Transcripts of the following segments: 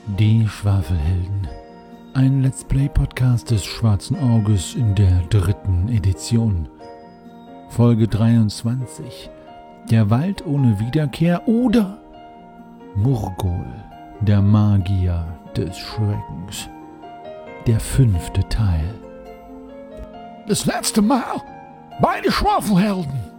Die Schwafelhelden. Ein Let's Play-Podcast des Schwarzen Auges in der 3. Edition. Folge 23. Der Wald ohne Wiederkehr oder Murgol, der Magier des Schreckens. Der 5. Teil. Das letzte Mal bei den Schwafelhelden.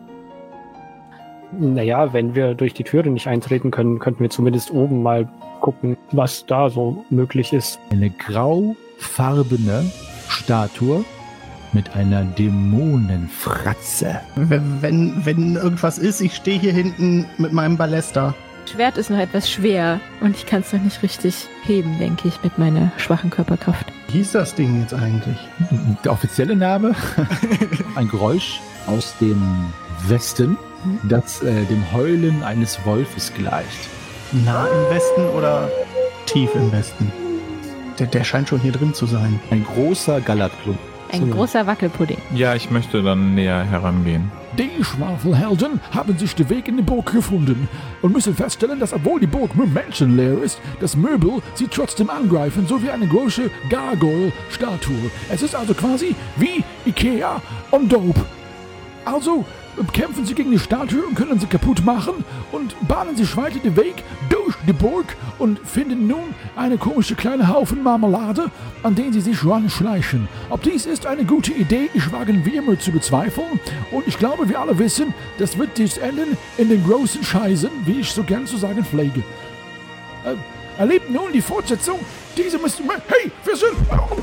Naja, wenn wir durch die Türe nicht eintreten können, könnten wir zumindest oben mal gucken, was da so möglich ist. Eine graufarbene Statue mit einer Dämonenfratze. Wenn irgendwas ist, ich stehe hier hinten mit meinem Ballester. Schwert ist noch etwas schwer und ich kann es noch nicht richtig heben, denke ich, mit meiner schwachen Körperkraft. Wie hieß das Ding jetzt eigentlich? Der offizielle Name? Ein Geräusch aus dem Westen, das dem Heulen eines Wolfes gleicht. Nah im Westen oder tief im Westen? Der scheint schon hier drin zu sein. Ein großer Galatklumpen. Ein großer Wackelpudding. Ja, ich möchte dann näher herangehen. Die Schwafelhelden haben sich den Weg in die Burg gefunden und müssen feststellen, dass obwohl die Burg menschenleer ist, das Möbel sie trotzdem angreifen, so wie eine große Gargoyle-Statue. Es ist also quasi wie Ikea on Dope. Also kämpfen sie gegen die Statue und können sie kaputt machen und bahnen sich weiter den Weg durch die Burg und finden nun eine komische kleine Haufen Marmelade, an den sie sich ranschleichen. Ob dies ist eine gute Idee, ich wage wir mal zu bezweifeln. Und ich glaube, wir alle wissen, das wird dies enden in den großen Scheißen, wie ich so gern zu sagen pflege. Erlebt nun die Fortsetzung. Diese müssen... Hey, wir sind...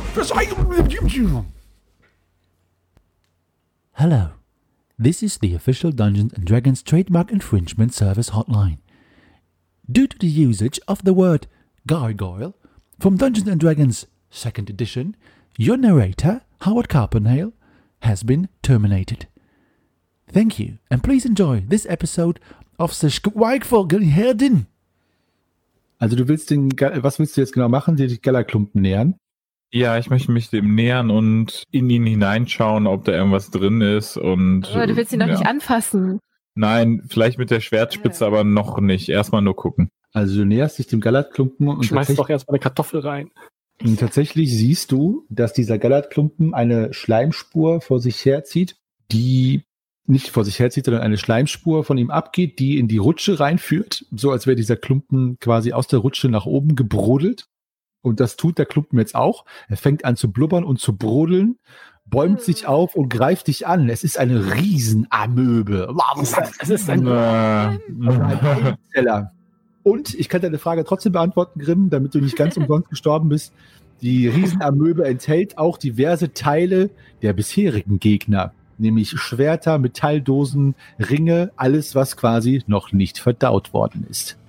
Hello. This is the official Dungeons & Dragons Trademark Infringement Service Hotline. Due to the usage of the word gargoyle from Dungeons & Dragons 2nd Edition, your narrator, Howard Carpenhale, has been terminated. Thank you, and please enjoy this episode of the Schwafelhelden. Also du willst was willst du jetzt genau machen? Dir die Galatklumpen nähern? Ja, ich möchte mich dem nähern und in ihn hineinschauen, ob da irgendwas drin ist. Und, aber du willst ihn doch nicht anfassen. Nein, vielleicht mit der Schwertspitze, aber noch nicht. Erstmal nur gucken. Also du näherst dich dem Galatklumpen und schmeiß doch erstmal eine Kartoffel rein. Und tatsächlich siehst du, dass dieser Galatklumpen eine Schleimspur vor sich herzieht, die nicht vor sich herzieht, sondern eine Schleimspur von ihm abgeht, die in die Rutsche reinführt, so als wäre dieser Klumpen quasi aus der Rutsche nach oben gebrodelt. Und das tut der Klumpen jetzt auch. Er fängt an zu blubbern und zu brodeln, bäumt sich auf und greift dich an. Es ist eine Riesenamöbe. Es ist ein Einzeller. Und ich kann deine Frage trotzdem beantworten, Grimm, damit du nicht ganz umsonst gestorben bist. Die Riesenamöbe enthält auch diverse Teile der bisherigen Gegner. Nämlich Schwerter, Metalldosen, Ringe, alles, was quasi noch nicht verdaut worden ist.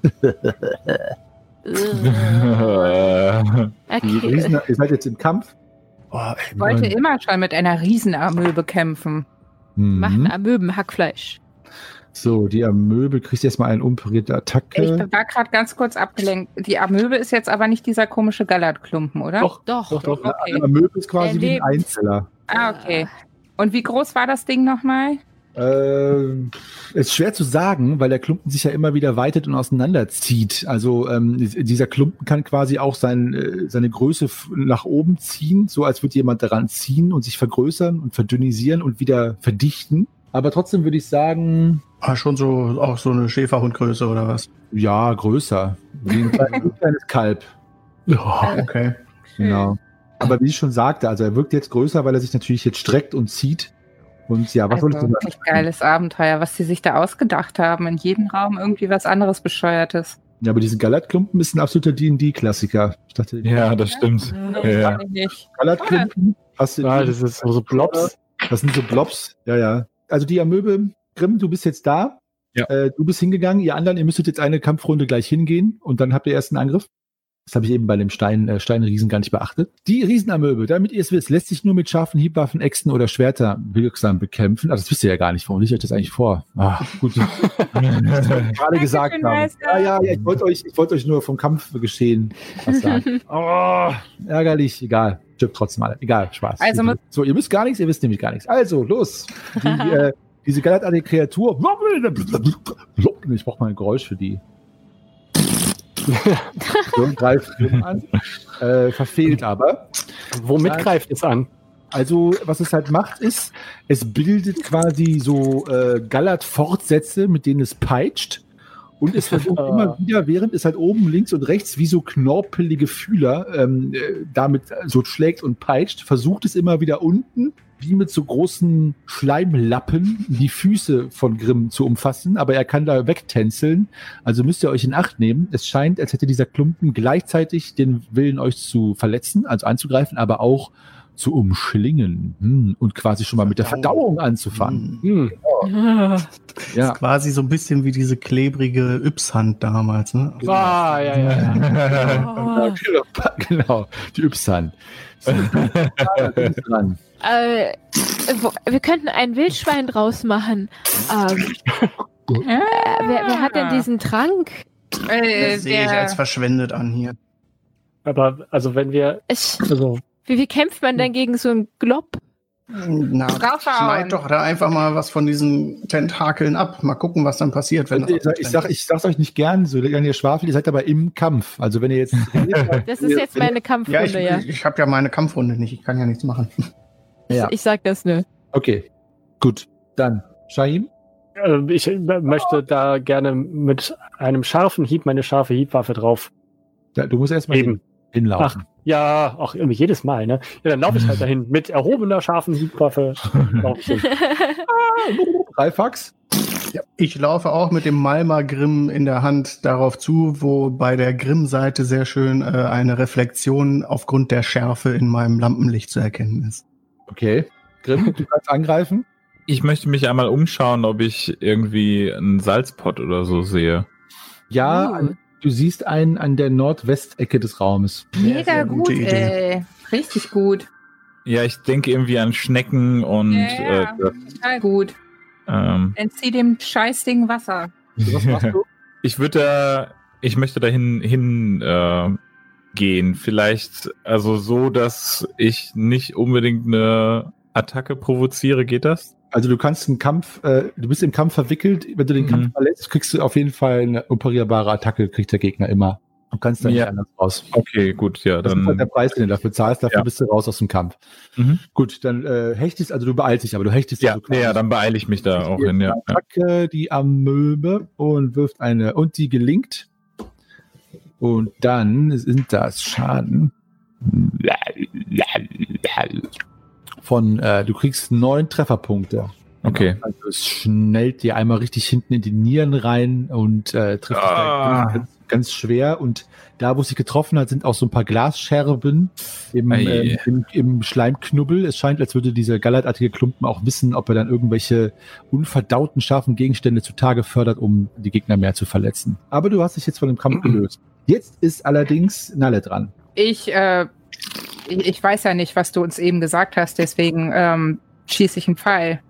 Okay. Ihr seid jetzt im Kampf. Oh, ich wollte immer schon mit einer Riesenamöbe kämpfen. Machen Amöben-Hackfleisch. So, die Amöbe kriegt jetzt mal eine unparierte Attacke. Ich war gerade ganz kurz abgelenkt. Die Amöbe ist jetzt aber nicht dieser komische Galatklumpen, oder? Doch. Okay. Eine Amöbe ist quasi wie ein Einzeller. Ah, okay. Und wie groß war das Ding nochmal? Ist schwer zu sagen, weil der Klumpen sich ja immer wieder weitet und auseinanderzieht. Also dieser Klumpen kann quasi auch seine Größe nach oben ziehen, so als würde jemand daran ziehen und sich vergrößern und verdünnisieren und wieder verdichten. Aber trotzdem würde ich sagen... Schon so auch so eine Schäferhundgröße oder was? Ja, größer. Wie ein kleines Kalb. Ja, okay. Genau. Aber wie ich schon sagte, also er wirkt jetzt größer, weil er sich natürlich jetzt streckt und zieht. Und ja, was soll ich denn sagen? Wirklich geiles Abenteuer, was sie sich da ausgedacht haben. In jedem Raum irgendwie was anderes Bescheuertes. Ja, aber diese Galatklumpen ist ein absoluter D&D-Klassiker. Ich dachte, ja, das stimmt. Ja. Galatklumpen, hast du das ist so Blobs. Das sind so Blobs, ja. Also die Amöbe, Grimm, du bist jetzt da. Ja. Du bist hingegangen, ihr anderen, ihr müsstet jetzt eine Kampfrunde gleich hingehen und dann habt ihr erst einen Angriff. Das habe ich eben bei dem Steinriesen gar nicht beachtet. Die Riesenamöbe, damit ihr es wisst, lässt sich nur mit scharfen Hiebwaffen, Äxten oder Schwerter wirksam bekämpfen. Also das wisst ihr ja gar nicht. Warum liegt euch das eigentlich vor? Gut. Gerade gesagt haben. Ja, ich wollte euch nur vom Kampfgeschehen was sagen. Oh, ärgerlich, egal. Stimmt trotzdem alle. Egal, Spaß. Also so, ihr wisst gar nichts, ihr wisst nämlich gar nichts. Also, los. Diese galatartige Kreatur. Ich brauche mal ein Geräusch für die. und greift Grimm an. Verfehlt aber. Womit greift es an? Also, was es halt macht, ist, es bildet quasi so Gallert-Fortsätze, mit denen es peitscht. Und es versucht immer wieder, während es halt oben links und rechts wie so knorpelige Fühler damit so schlägt und peitscht, versucht es immer wieder unten, wie mit so großen Schleimlappen, die Füße von Grimm zu umfassen. Aber er kann da wegtänzeln. Also müsst ihr euch in Acht nehmen. Es scheint, als hätte dieser Klumpen gleichzeitig den Willen, euch zu verletzen, also anzugreifen, aber auch zu umschlingen und quasi schon mal mit der Verdauung anzufangen. Ja. Ja. Ist quasi so ein bisschen wie diese klebrige Yps-Hand damals, ne? Ja. Genau, die Yps-Hand. So, dran. Wir könnten ein Wildschwein draus machen. Wer hat denn diesen Trank? Das sehe ich als verschwendet an hier. Aber, also wenn wir... Wie kämpft man denn gegen so einen Glob? Na, schneid doch da einfach mal was von diesen Tentakeln ab. Mal gucken, was dann passiert. Wenn Ich sag's euch nicht gern, so gern ihr schwafelt, ihr seid aber im Kampf. Also wenn ihr jetzt... Das ist jetzt meine Kampfrunde, ja. Ich habe ja meine Kampfrunde nicht, ich kann ja nichts machen. Ja. Ich sag das nur. Okay, gut. Dann, Shahim? Ich möchte da gerne mit einem scharfen Hieb meine scharfe Hiebwaffe drauf. Ja, du musst erstmal hinlaufen. Ach, irgendwie jedes Mal, ne? Ja, dann laufe ich halt dahin. Mit erhobener scharfen Hiebwaffe laufe ich hin. Greifax? Ja, ich laufe auch mit dem Malmer Grimm in der Hand darauf zu, wo bei der Grimm-Seite sehr schön eine Reflexion aufgrund der Schärfe in meinem Lampenlicht zu erkennen ist. Okay. Grimm, du kannst angreifen? Ich möchte mich einmal umschauen, ob ich irgendwie einen Salzpott oder so sehe. Ja, du siehst einen an der Nordwestecke des Raumes. Mega gut, ey. Richtig gut. Ja, ich denke irgendwie an Schnecken und... Ja, total gut. Entzieh dem Scheißding Wasser. Was machst du? Ich möchte dahin gehen. Vielleicht also so, dass ich nicht unbedingt eine Attacke provoziere. Geht das? Also du kannst einen Kampf, du bist im Kampf verwickelt. Wenn du den Kampf verletzt, kriegst du auf jeden Fall eine operierbare Attacke, kriegt der Gegner immer. Du kannst da nicht anders raus. Okay, gut, ja. Das ist halt der Preis, den du dafür zahlst, dafür bist du raus aus dem Kampf. Gut, dann hechtest, also du beeilst dich, aber du hechtest ja, dann beeile ich mich da auch hin, ja. Attacke, die Amöbe und wirft eine, und die gelingt. Und dann sind das Schaden von, du kriegst 9 Trefferpunkte. Okay. Also es schnellt dir einmal richtig hinten in die Nieren rein und trifft dich da ganz schwer. Und da, wo es sich getroffen hat, sind auch so ein paar Glasscherben im Schleimknubbel. Es scheint, als würde dieser gallertartige Klumpen auch wissen, ob er dann irgendwelche unverdauten, scharfen Gegenstände zutage fördert, um die Gegner mehr zu verletzen. Aber du hast dich jetzt von dem Kampf gelöst. Jetzt ist allerdings Nalle dran. Ich weiß ja nicht, was du uns eben gesagt hast, deswegen schieße ich einen Pfeil.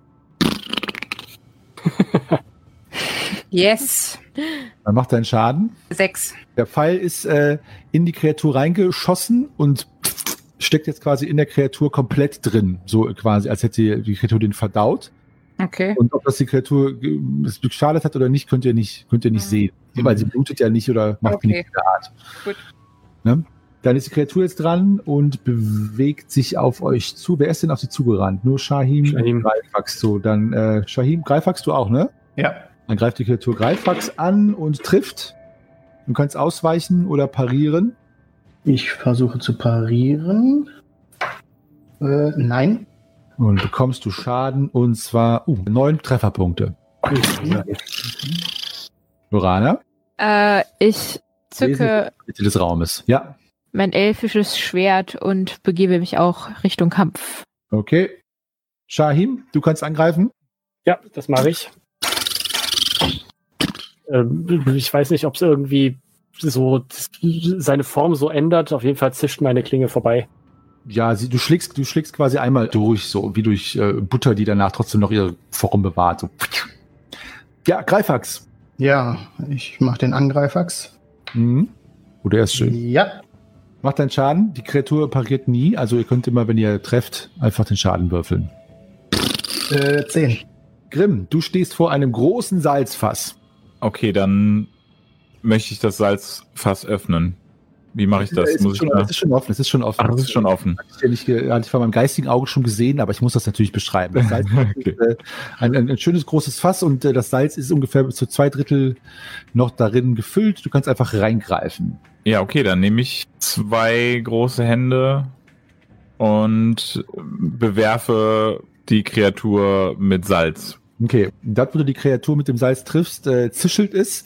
Yes. Dann macht deinen Schaden. 6. Der Pfeil ist in die Kreatur reingeschossen und steckt jetzt quasi in der Kreatur komplett drin. So quasi, als hätte die Kreatur den verdaut. Okay. Und ob das die Kreatur geschadet hat oder nicht, könnt ihr nicht sehen. Weil sie blutet ja nicht oder macht nichts der Art. Gut. Ne? Dann ist die Kreatur jetzt dran und bewegt sich auf euch zu. Wer ist denn auf sie zugerannt? Nur Shahim und Greifax. So, dann Shahim, Greifax, du auch, ne? Ja. Dann greift die Kreatur Greifax an und trifft. Du kannst ausweichen oder parieren. Ich versuche zu parieren. Nein. Und bekommst du Schaden, und zwar 9 Trefferpunkte. Lorana? Ich zücke Mitte des Raumes. Ja. mein elfisches Schwert und begebe mich auch Richtung Kampf. Okay. Shahim, du kannst angreifen? Ja, das mache ich. Ich weiß nicht, ob es irgendwie so seine Form so ändert. Auf jeden Fall zischt meine Klinge vorbei. Ja, du schlägst quasi einmal durch, so wie durch Butter, die danach trotzdem noch ihre Form bewahrt. So. Ja, Greifax. Ja, ich mache den Angreifax. Oh, der ist schön. Ja. Macht deinen Schaden. Die Kreatur pariert nie. Also ihr könnt immer, wenn ihr trefft, einfach den Schaden würfeln. 10. Grimm, du stehst vor einem großen Salzfass. Okay, dann möchte ich das Salzfass öffnen. Wie mache ich das? Es ist schon offen. Ach, das ist schon offen. Hatte ich vor meinem geistigen Auge schon gesehen, aber ich muss das natürlich beschreiben. Das Salz Okay. ist ein schönes großes Fass und das Salz ist ungefähr bis zu 2/3 noch darin gefüllt. Du kannst einfach reingreifen. Ja, okay, dann nehme ich 2 große Hände und bewerfe die Kreatur mit Salz. Okay, dort, wo du die Kreatur mit dem Salz triffst, zischelt es.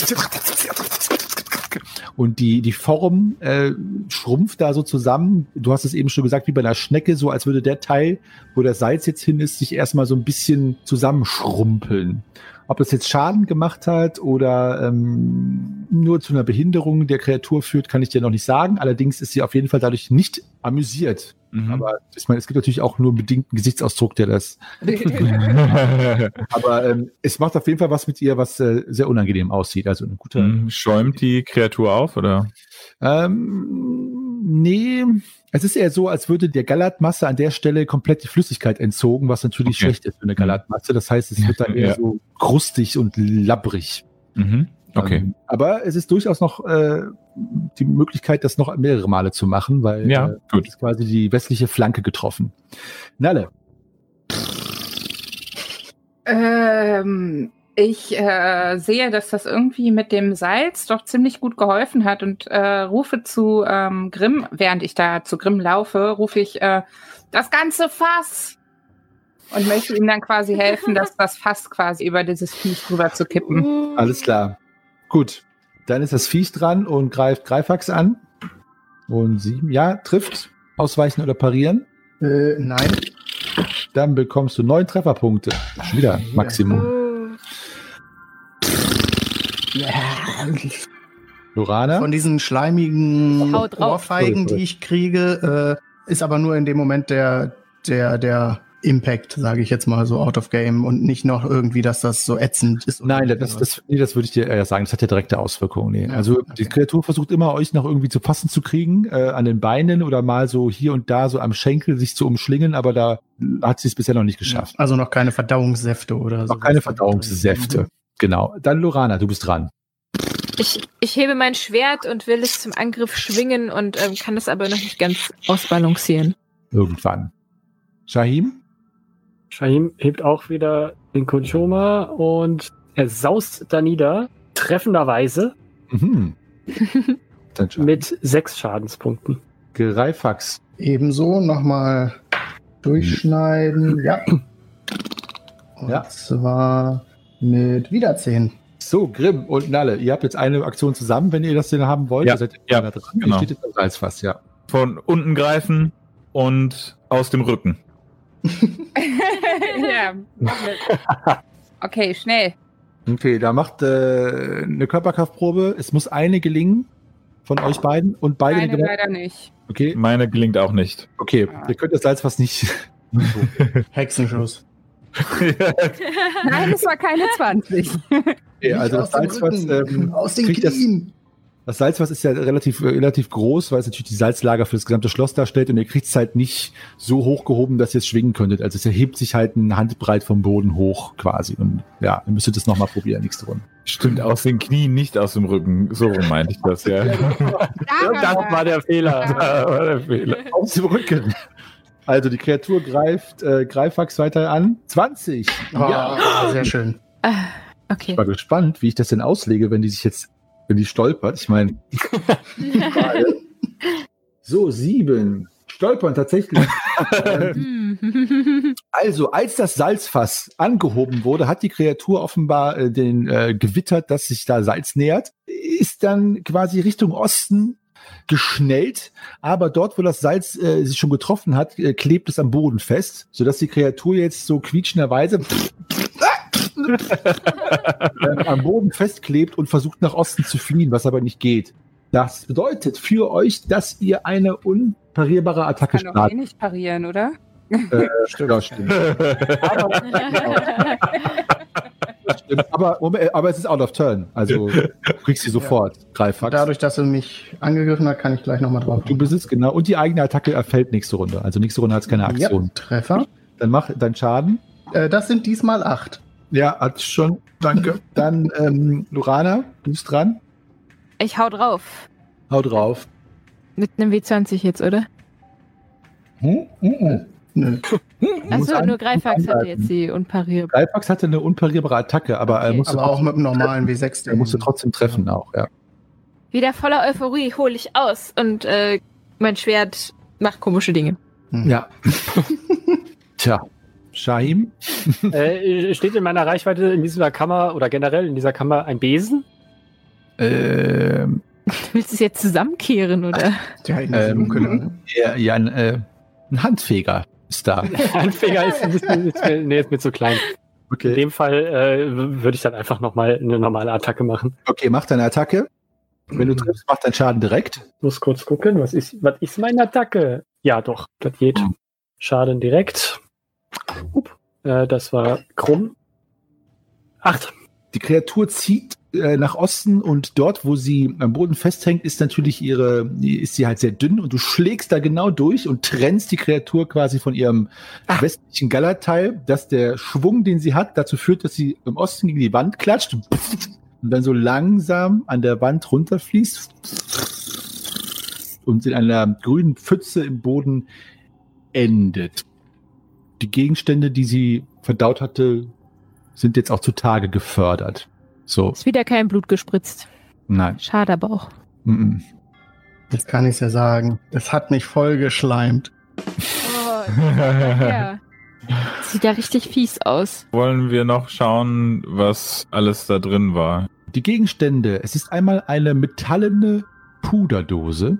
Und die Form schrumpft da so zusammen. Du hast es eben schon gesagt, wie bei einer Schnecke, so als würde der Teil, wo das Salz jetzt hin ist, sich erstmal so ein bisschen zusammenschrumpeln. Ob das jetzt Schaden gemacht hat oder nur zu einer Behinderung der Kreatur führt, kann ich dir noch nicht sagen. Allerdings ist sie auf jeden Fall dadurch nicht amüsiert. Aber ich meine, es gibt natürlich auch nur einen bedingten Gesichtsausdruck, der das. Aber es macht auf jeden Fall was mit ihr, was sehr unangenehm aussieht. Also ein guter. Schäumt die Kreatur auf, oder? Nee, es ist eher so, als würde der Gallertmasse an der Stelle komplett die Flüssigkeit entzogen, was natürlich schlecht ist für eine Gallertmasse. Das heißt, es wird dann eher so krustig und labbrig. Okay. Aber es ist durchaus noch die Möglichkeit, das noch mehrere Male zu machen, weil gut. ist quasi die westliche Flanke getroffen. Nalle. Ich sehe, dass das irgendwie mit dem Salz doch ziemlich gut geholfen hat und rufe zu Grimm, während ich da zu Grimm laufe, rufe ich das ganze Fass und möchte ihm dann quasi helfen, dass das Fass quasi über dieses Viech drüber zu kippen. Alles klar. Gut. Dann ist das Viech dran und greift Greifax an. Und 7, ja, trifft. Ausweichen oder parieren. Nein. Dann bekommst du 9 Trefferpunkte. Schon wieder Maximum. Lorana? Von diesen schleimigen Haut drauf. Ohrfeigen, die ich kriege, ist aber nur in dem Moment der Impact, sage ich jetzt mal so, out of game und nicht noch irgendwie, dass das so ätzend ist. Nein, das würde ich dir eher sagen. Das hat ja direkte Auswirkungen. Nee. Also die Kreatur versucht immer, euch noch irgendwie zu fassen zu kriegen, an den Beinen oder mal so hier und da so am Schenkel sich zu umschlingen, aber da hat sie es bisher noch nicht geschafft. Also noch keine Verdauungssäfte oder so. Noch keine Verdauungssäfte. Genau. Dann Lorana, du bist dran. Ich hebe mein Schwert und will es zum Angriff schwingen und kann es aber noch nicht ganz ausbalancieren. Irgendwann. Shahim? Shahim hebt auch wieder den Kunchoma und er saust da nieder, treffenderweise, Dann mit 6 Schadenspunkten. Greifax. Ebenso nochmal durchschneiden. Ja. Und zwar mit wieder 10. So, Grimm und Nalle, ihr habt jetzt eine Aktion zusammen, wenn ihr das denn haben wollt. Ja, Ihr seid ja, dran. genau. Ihr steht jetzt am Salzfass, ja. Von unten greifen und aus dem Rücken. Ja. Okay, schnell. Okay, da macht eine Körperkraftprobe. Es muss eine gelingen von euch beiden und beide Meine eine leider nicht. Okay, Meine gelingt auch nicht. okay. Ihr könnt das Salzfass nicht. Hexenschuss. Nein, es war keine 20. Okay, also das Nicht aus dem Salzfass, Rücken, aus den kriegt das- Knien. Das Salzfass ist ja relativ groß, weil es natürlich die Salzlager für das gesamte Schloss darstellt und ihr kriegt es halt nicht so hochgehoben, dass ihr es schwingen könntet. Also es erhebt sich halt eine Handbreit vom Boden hoch quasi. Und ja, ihr müsstet es nochmal probieren nächste Runde. Stimmt, aus den Knien, nicht aus dem Rücken. So rum meinte ich das, ja. Das war der Fehler. Das war der Fehler. Auf dem Rücken. Also die Kreatur greift Greifax weiter an. 20. Ja, sehr schön. Okay. Ich war gespannt, wie ich das denn auslege, wenn die stolpert. Ich meine, so 7. Stolpern tatsächlich. Also, als das Salzfass angehoben wurde, hat die Kreatur offenbar gewittert, dass sich da Salz nähert, ist dann quasi Richtung Osten geschnellt, aber dort, wo das Salz sich schon getroffen hat, klebt es am Boden fest, sodass die Kreatur jetzt so quietschenderweise am Boden festklebt und versucht nach Osten zu fliehen, was aber nicht geht. Das bedeutet für euch, dass ihr eine unparierbare Attacke Kann doch eh startet. nicht parieren, oder? Ja, stimmt. Aber es ist out of turn. Also du kriegst sie sofort, Greifax. Dadurch, dass er mich angegriffen hat, kann ich gleich nochmal drauf. Du besitzt genau. Und die eigene Attacke erfällt nächste Runde. Also nächste Runde hat es keine Aktion. Ja, Treffer. Dann mach deinen Schaden. Das sind diesmal 8. Ja, hat schon. Danke. Dann Lorana, du bist dran. Ich hau drauf. Hau drauf. Mit einem W20 jetzt, oder? Nö. Achso, nur Greifax hatte jetzt die unparierbar. Greifax hatte eine unparierbare Attacke, aber er Okay. musste Aber auch mit einem normalen W6. er musste trotzdem treffen auch, ja. Wieder voller Euphorie hole ich aus und mein Schwert macht komische Dinge. Ja. Tja, Shahim? Steht in meiner Reichweite in dieser Kammer oder generell in dieser Kammer ein Besen? Willst du es jetzt zusammenkehren, oder? Ja, in diesem Dunkeln. Ja, ein Handfeger ist da. Handfänger ist mir zu klein. In Okay. dem Fall würde ich dann einfach nochmal eine normale Attacke machen. Okay, mach deine Attacke. Wenn du triffst, mach deinen Schaden direkt. Muss kurz gucken, was ist meine Attacke? Ja, doch, das geht. Schaden direkt. Das war krumm. 8. Die Kreatur zieht nach Osten und dort, wo sie am Boden festhängt, ist natürlich ist sie halt sehr dünn und du schlägst da genau durch und trennst die Kreatur quasi von ihrem westlichen Gallerteil, dass der Schwung, den sie hat, dazu führt, dass sie im Osten gegen die Wand klatscht und dann so langsam an der Wand runterfließt und in einer grünen Pfütze im Boden endet. Die Gegenstände, die sie verdaut hatte, sind jetzt auch zutage gefördert. So, Ist wieder kein Blut gespritzt. nein. Schade aber auch. Mm-mm. Das kann ich ja sagen. Das hat mich voll geschleimt. Oh, ja. Sieht ja richtig fies aus. Wollen wir noch schauen, was alles da drin war? Die Gegenstände, es ist einmal eine metallene Puderdose,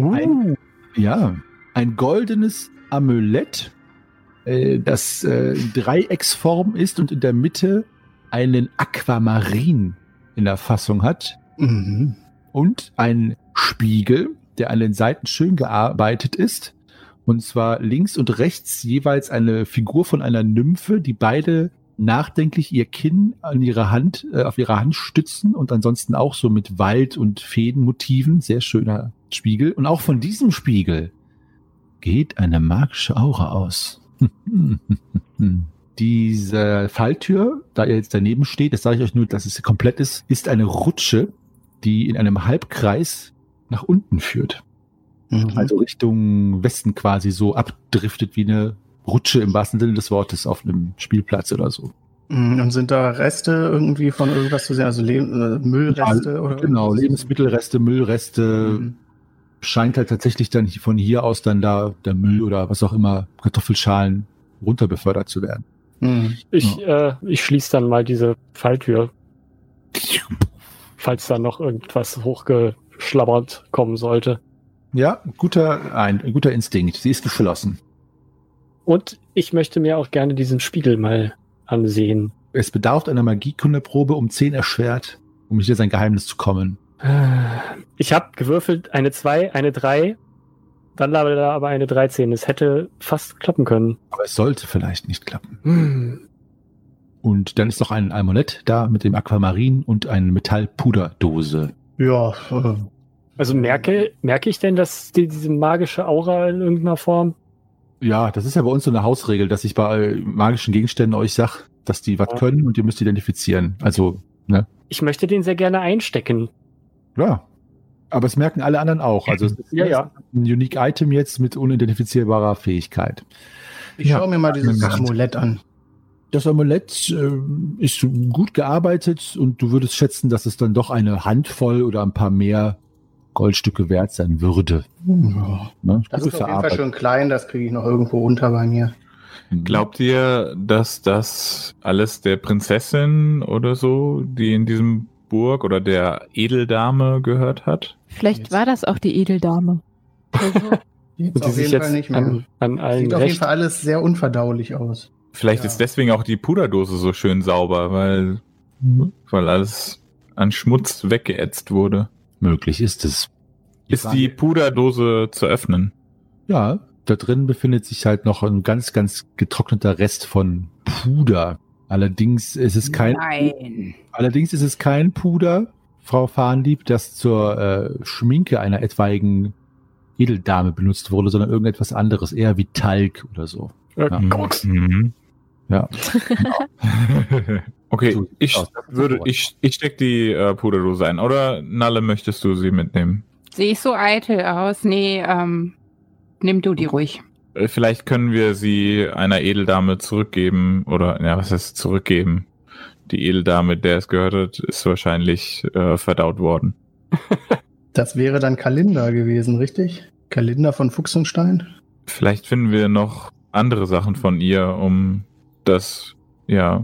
ein goldenes Amulett, das in Dreiecksform ist und in der Mitte einen Aquamarin in der Fassung hat Mhm. und ein Spiegel, der an den Seiten schön gearbeitet ist. Und zwar links und rechts jeweils eine Figur von einer Nymphe, die beide nachdenklich ihr Kinn auf ihrer Hand stützen und ansonsten auch so mit Wald- und Feenmotiven. Sehr schöner Spiegel. Und auch von diesem Spiegel geht eine magische Aura aus. Diese Falltür, da ihr jetzt daneben steht, das sage ich euch nur, dass es komplett ist eine Rutsche, die in einem Halbkreis nach unten führt. Mhm. Also Richtung Westen quasi so abdriftet wie eine Rutsche im wahrsten Sinne des Wortes auf einem Spielplatz oder so. Und sind da Reste irgendwie von irgendwas zu sehen? Also Müllreste? Oder Genau, irgendwas? Lebensmittelreste, Müllreste. Mhm. Scheint halt tatsächlich dann von hier aus dann da der Müll oder was auch immer, Kartoffelschalen runter befördert zu werden. Mhm. Ich schließe dann mal diese Falltür, falls da noch irgendwas hochgeschlabbert kommen sollte. Ja, ein guter Instinkt. Sie ist geschlossen. Und ich möchte mir auch gerne diesen Spiegel mal ansehen. Es bedarf einer Magiekundeprobe um 10 erschwert, um hier sein Geheimnis zu kommen. Ich habe gewürfelt eine 2, eine 3, dann lag da aber eine 13. Es hätte fast klappen können. Aber es sollte vielleicht nicht klappen. Und dann ist noch ein Amulett da mit dem Aquamarin und eine Metallpuderdose. Ja, Also merke ich denn, dass diese magische Aura in irgendeiner Form? Ja, das ist ja bei uns so eine Hausregel, dass ich bei magischen Gegenständen euch sag, dass die was können und ihr müsst identifizieren. Also, ne? Ich möchte den sehr gerne einstecken. Ja. Aber es merken alle anderen auch. Also es ist Ja. ein Unique Item jetzt mit unidentifizierbarer Fähigkeit. ich schaue mir mal dieses Amulett an. Das Amulett ist gut gearbeitet und du würdest schätzen, dass es dann doch eine Handvoll oder ein paar mehr Goldstücke wert sein würde. Ja. Ne? Das Gute ist auf jeden Fall schon klein, das kriege ich noch irgendwo unter bei mir. Glaubt ihr, dass das alles der Prinzessin oder so, die in diesem Burg oder der Edeldame gehört hat? Vielleicht war das auch die Edeldame. Also, Sieht Und die auf sich jeden Fall jetzt nicht mehr. an allen Sieht auf jeden recht. Fall alles sehr unverdaulich aus. Vielleicht Ja. ist deswegen auch die Puderdose so schön sauber, weil alles an Schmutz weggeätzt wurde. Möglich ist es. Ist die Puderdose zu öffnen? Ja, da drin befindet sich halt noch ein ganz, ganz getrockneter Rest von Puder. Allerdings ist es kein Puder, Frau Farnlieb, das zur Schminke einer etwaigen Edeldame benutzt wurde, sondern irgendetwas anderes, eher wie Talg oder so. Ja. Koks. Mhm. Ja. Okay, So ich sieht's aus. ich steck die Puderdose ein. Oder, Nalle, möchtest du sie mitnehmen? Sehe ich so eitel aus? Nee, nimm du die ruhig. Vielleicht können wir sie einer Edeldame zurückgeben. Oder, ja, was heißt zurückgeben? Die Edeldame, der es gehört hat, ist wahrscheinlich verdaut worden. Das wäre dann Kalinda gewesen, richtig? Kalinda von Fuchsenstein? Vielleicht finden wir noch andere Sachen von ihr, um das, ja,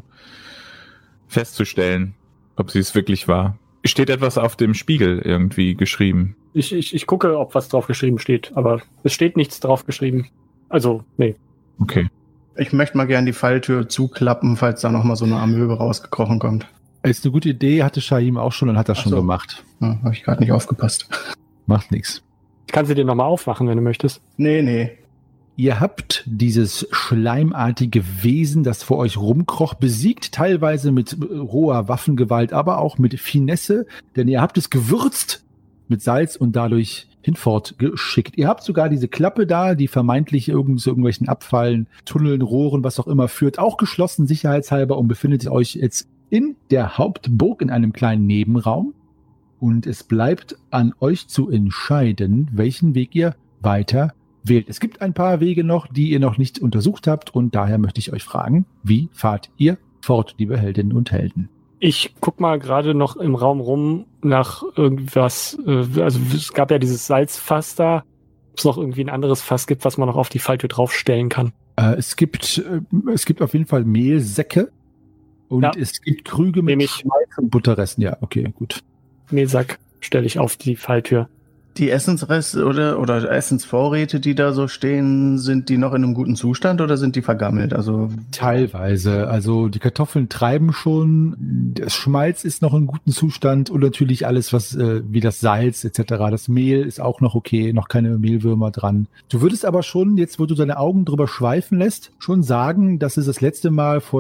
festzustellen, ob sie es wirklich war. Steht etwas auf dem Spiegel irgendwie geschrieben? Ich gucke, ob was drauf geschrieben steht, aber es steht nichts drauf geschrieben. Also, nee. Okay. Ich möchte mal gern die Falltür zuklappen, falls da nochmal so eine Amöbe rausgekrochen kommt. Ist eine gute Idee, hatte Shaim auch schon und hat das Ach schon so. gemacht. Ja, habe ich gerade nicht aufgepasst. Macht nichts. Ich kann sie dir nochmal aufmachen, wenn du möchtest. Nee. Ihr habt dieses schleimartige Wesen, das vor euch rumkroch, besiegt, teilweise mit roher Waffengewalt, aber auch mit Finesse, denn ihr habt es gewürzt mit Salz und dadurch hinfort geschickt. Ihr habt sogar diese Klappe da, die vermeintlich zu irgendwelchen Abfallen, Tunneln, Rohren, was auch immer führt, auch geschlossen sicherheitshalber und befindet euch jetzt in der Hauptburg in einem kleinen Nebenraum. Und es bleibt an euch zu entscheiden, welchen Weg ihr weiter wählt. Es gibt ein paar Wege noch, die ihr noch nicht untersucht habt und daher möchte ich euch fragen, wie fahrt ihr fort, liebe Heldinnen und Helden? Ich guck mal gerade noch im Raum rum nach irgendwas. Also es gab ja dieses Salzfass da. Ob es noch irgendwie ein anderes Fass gibt, was man noch auf die Falltür draufstellen kann. Es gibt auf jeden Fall Mehlsäcke und Ja. es gibt Krüge mit Nehm ich. Schmalz und Butterresten. Ja, okay, gut. Mehlsack stelle ich auf die Falltür. Die Essensreste oder Essensvorräte, die da so stehen, sind die noch in einem guten Zustand oder sind die vergammelt? Also Teilweise. Also die Kartoffeln treiben schon, das Schmalz ist noch in gutem Zustand und natürlich alles, was wie das Salz etc. Das Mehl ist auch noch okay, noch keine Mehlwürmer dran. Du würdest aber schon, jetzt wo du deine Augen drüber schweifen lässt, schon sagen, dass es das letzte Mal vor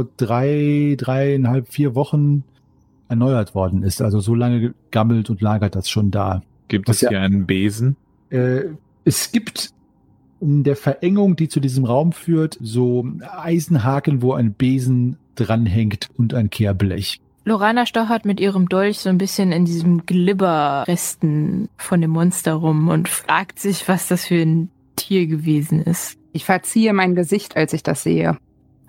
3,5, 4 Wochen erneuert worden ist. Also so lange gammelt und lagert das schon da. Gibt Was es ja- hier einen Besen? Es gibt in der Verengung, die zu diesem Raum führt, so Eisenhaken, wo ein Besen dranhängt und ein Kehrblech. Lorana stochert mit ihrem Dolch so ein bisschen in diesem Glibberresten von dem Monster rum und fragt sich, was das für ein Tier gewesen ist. Ich verziehe mein Gesicht, als ich das sehe.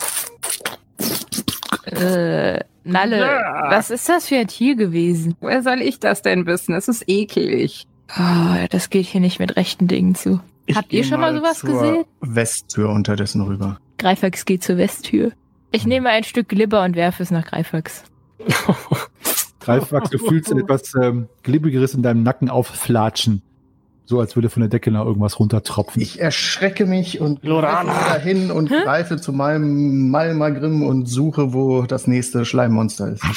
Nalle, Ja. was ist das für ein Tier gewesen? Woher soll ich das denn wissen? Es ist eklig. Oh, das geht hier nicht mit rechten Dingen zu. Habt ihr geh schon mal sowas zur gesehen? Westtür unterdessen rüber. Greifax geht zur Westtür. Ich nehme ein Stück Glibber und werfe es nach Greifax. Greifwachs, du fühlst etwas Glibbigeres in deinem Nacken aufflatschen. So als würde von der Decke noch irgendwas runtertropfen. Ich erschrecke mich und Lorana. greife dahin und greife zu meinem Malmagrim und suche, wo das nächste Schleimmonster ist.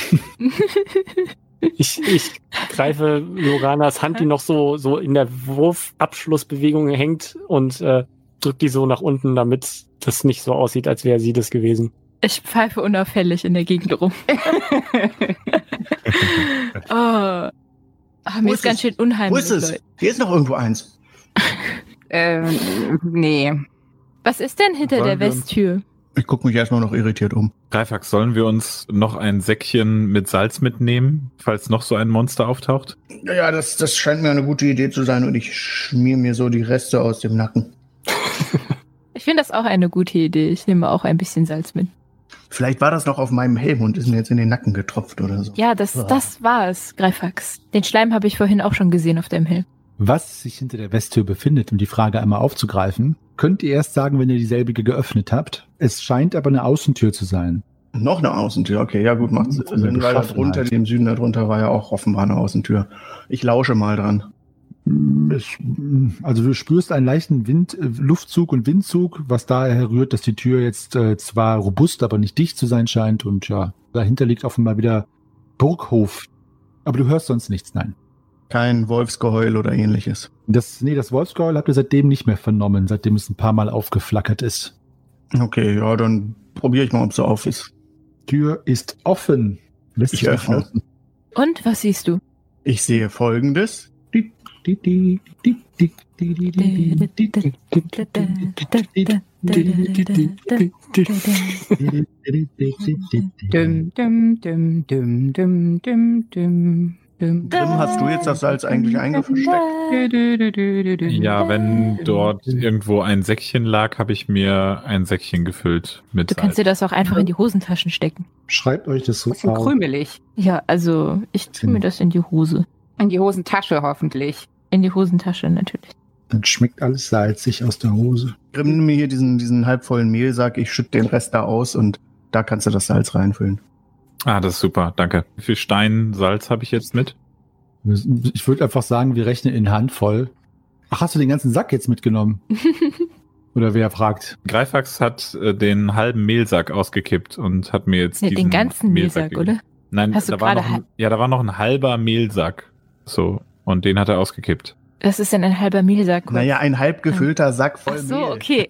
Ich greife Loranas Hand, die noch so in der Wurfabschlussbewegung hängt und drück die so nach unten, damit das nicht so aussieht, als wäre sie das gewesen. Ich pfeife unauffällig in der Gegend rum. Mir ist ganz schön unheimlich. Wo ist es? Leute. Hier ist noch irgendwo eins. Nee. Was ist denn hinter Wollen der wir uns- Westtür? Ich gucke mich erstmal noch irritiert um. Greifax, sollen wir uns noch ein Säckchen mit Salz mitnehmen, falls noch so ein Monster auftaucht? Ja, das scheint mir eine gute Idee zu sein und ich schmier mir so die Reste aus dem Nacken. Ich finde das auch eine gute Idee. Ich nehme auch ein bisschen Salz mit. Vielleicht war das noch auf meinem Helm und ist mir jetzt in den Nacken getropft oder so. Ja, das war es, Greifax. Den Schleim habe ich vorhin auch schon gesehen auf deinem Helm. Was sich hinter der Westtür befindet, um die Frage einmal aufzugreifen, könnt ihr erst sagen, wenn ihr dieselbige geöffnet habt. Es scheint aber eine Außentür zu sein. Noch eine Außentür, okay, ja gut, macht Von der Sinn, weil da Beschaffenheit. drunter, dem Süden darunter war ja auch offenbar eine Außentür. Ich lausche mal dran. Also du spürst einen leichten Luftzug und Windzug, was daher rührt, dass die Tür jetzt zwar robust, aber nicht dicht zu sein scheint. Und ja, dahinter liegt offenbar wieder Burghof. Aber du hörst sonst nichts, nein. Kein Wolfsgeheul oder ähnliches. Das Wolfsgeheul habt ihr seitdem nicht mehr vernommen, seitdem es ein paar Mal aufgeflackert ist. Okay, ja, dann probiere ich mal, ob sie auf ist. Tür ist offen. Lässt Ich sich nach öffne. außen. Und, was siehst du? Ich sehe Folgendes. Die Düm, düm, düm, düm, düm, düm, düm. Grimm, hast du jetzt das Salz eigentlich eingefischt? Ja, wenn dort irgendwo ein Säckchen lag, habe ich mir ein Säckchen gefüllt mit Du kannst dir Salz. das auch einfach in die Hosentaschen stecken. Schreibt euch das so Bisschen auf. krümelig. Ja, also ich tue mir das in die Hose. In die Hosentasche hoffentlich. In die Hosentasche natürlich. Dann schmeckt alles salzig aus der Hose. Grimm, nimm mir hier diesen halbvollen Mehlsack, ich schütte den Rest da aus und da kannst du das Salz reinfüllen. Ah, das ist super, danke. Wie viel Stein Salz habe ich jetzt mit? Ich würde einfach sagen, wir rechnen in Handvoll. Ach, hast du den ganzen Sack jetzt mitgenommen? Oder wer fragt? Greifax hat den halben Mehlsack ausgekippt und hat mir jetzt Nee, den ganzen Mehlsack, gegeben. oder? Nein, Hast du da war gerade noch da war noch ein halber Mehlsack. So, und den hat er ausgekippt. Das ist dann ein halber Mehlsack. Naja, ein halb gefüllter Sack voll Ach so, Mehl. okay.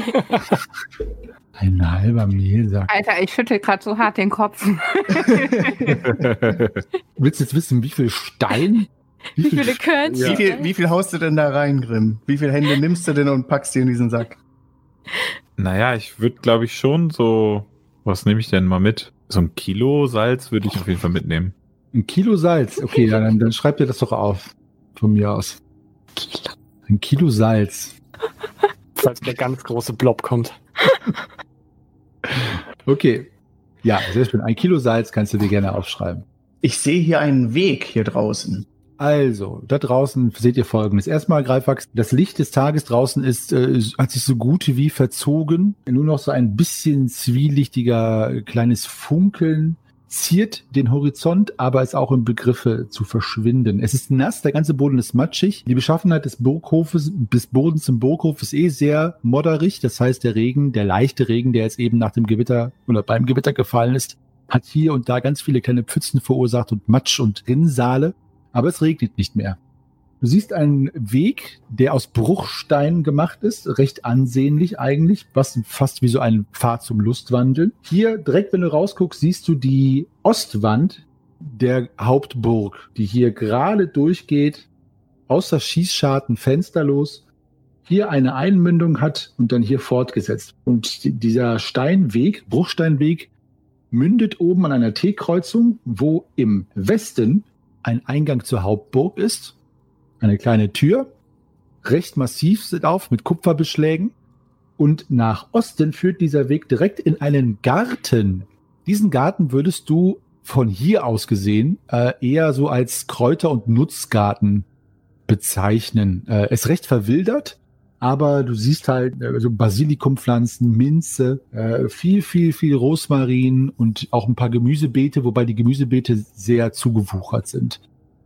Ein halber Mehlsack. Alter, ich schüttel gerade so hart den Kopf. Willst du jetzt wissen, wie viel Stein? Wie viele Körnchen? Wie viel haust du denn da rein, Grimm? Wie viele Hände nimmst du denn und packst die in diesen Sack? Naja, ich würde, glaube ich, schon so, was nehme ich denn mal mit? So ein Kilo Salz würde ich auf jeden Fall mitnehmen. Ein Kilo Salz. Okay, ja, dann schreibt ihr das doch auf. Von mir aus. Ein Kilo Salz. Falls der ganz große Blob kommt. Okay. Ja, sehr schön. Ein Kilo Salz kannst du dir gerne aufschreiben. Ich sehe hier einen Weg hier draußen. Also, da draußen seht ihr Folgendes. Erstmal, Greifax, das Licht des Tages draußen hat sich so gut wie verzogen. Nur noch so ein bisschen zwielichtiger kleines Funkeln ziert den Horizont, aber ist auch im Begriffe zu verschwinden. Es ist nass, der ganze Boden ist matschig. Die Beschaffenheit des Bodens im Burghof ist sehr modderig. Das heißt, der leichte Regen, der jetzt eben nach dem Gewitter oder beim Gewitter gefallen ist, hat hier und da ganz viele kleine Pfützen verursacht und Matsch und Rinnsale. Aber es regnet nicht mehr. Du siehst einen Weg, der aus Bruchstein gemacht ist, recht ansehnlich eigentlich, was fast wie so ein Pfad zum Lustwandeln. Hier direkt, wenn du rausguckst, siehst du die Ostwand der Hauptburg, die hier gerade durchgeht, außer Schießscharten fensterlos, hier eine Einmündung hat und dann hier fortgesetzt. Und dieser Steinweg, Bruchsteinweg, mündet oben an einer T-Kreuzung, wo im Westen ein Eingang zur Hauptburg ist. Eine kleine Tür, recht massiv sind auf, mit Kupferbeschlägen. Und nach Osten führt dieser Weg direkt in einen Garten. Diesen Garten würdest du von hier aus gesehen eher so als Kräuter- und Nutzgarten bezeichnen. Ist recht verwildert, aber du siehst halt so Basilikumpflanzen, Minze, viel Rosmarin und auch ein paar Gemüsebeete, wobei die Gemüsebeete sehr zugewuchert sind.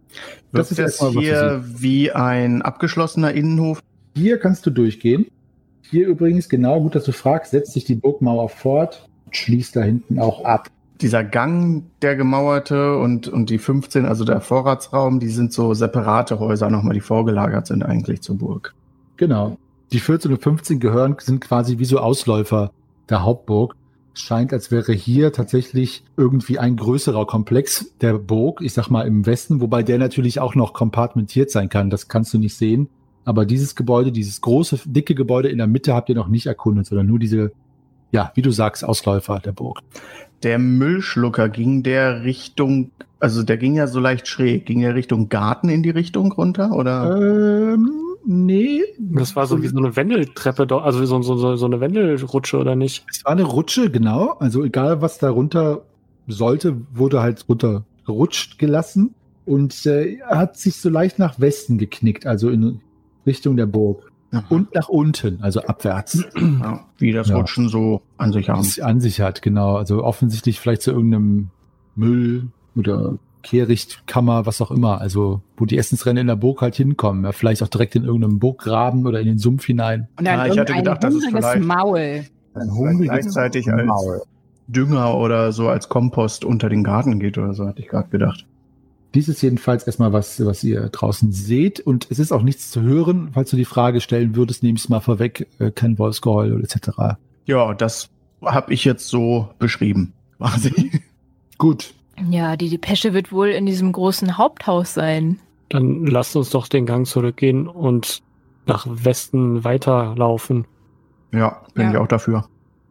Das ist jetzt hier wie ein abgeschlossener Innenhof. Hier kannst du durchgehen. Hier übrigens, genau, gut, dass du fragst, setzt sich die Burgmauer fort und schließt da hinten auch ab. Dieser Gang, der gemauerte und die 15, also der Vorratsraum, die sind so separate Häuser nochmal, die vorgelagert sind eigentlich zur Burg. Genau. Die 14 und 15 sind quasi wie so Ausläufer der Hauptburg. Es scheint, als wäre hier tatsächlich irgendwie ein größerer Komplex der Burg, ich sag mal im Westen, wobei der natürlich auch noch kompartmentiert sein kann. Das kannst du nicht sehen. Aber dieses Gebäude, dieses große, dicke Gebäude in der Mitte habt ihr noch nicht erkundet, sondern nur diese, ja, wie du sagst, Ausläufer der Burg. Der Müllschlucker, ging der Richtung, also der ging ja so leicht schräg, ging der Richtung Garten in die Richtung runter, oder? Nee. Das war so wie so eine Wendeltreppe, also so eine Wendelrutsche, oder nicht? Es war eine Rutsche, genau. Also egal, was da runter sollte, wurde halt runtergerutscht gelassen. Und er hat sich so leicht nach Westen geknickt, also in Richtung der Burg. Aha. Und nach unten, also abwärts. Ja, wie das Rutschen so an sich haben. Was an sich hat, genau. Also offensichtlich vielleicht zu irgendeinem Müll oder Kehrichtkammer, was auch immer. Also wo die Essensrennen in der Burg halt hinkommen. Ja, vielleicht auch direkt in irgendeinem Burggraben oder in den Sumpf hinein. Und dann ich hatte gedacht, das ist vielleicht Maul. ein gleichzeitig als Dünger oder so als Kompost unter den Garten geht oder so, hatte ich gerade gedacht. Dies ist jedenfalls erstmal was ihr draußen seht. Und es ist auch nichts zu hören. Falls du die Frage stellen würdest, nehme ich es mal vorweg. Kein Wolfsgeheul oder etc. Ja, das habe ich jetzt so beschrieben, quasi. Gut. Ja, die Depesche wird wohl in diesem großen Haupthaus sein. Dann lasst uns doch den Gang zurückgehen und nach Westen weiterlaufen. Ja, bin ich auch dafür.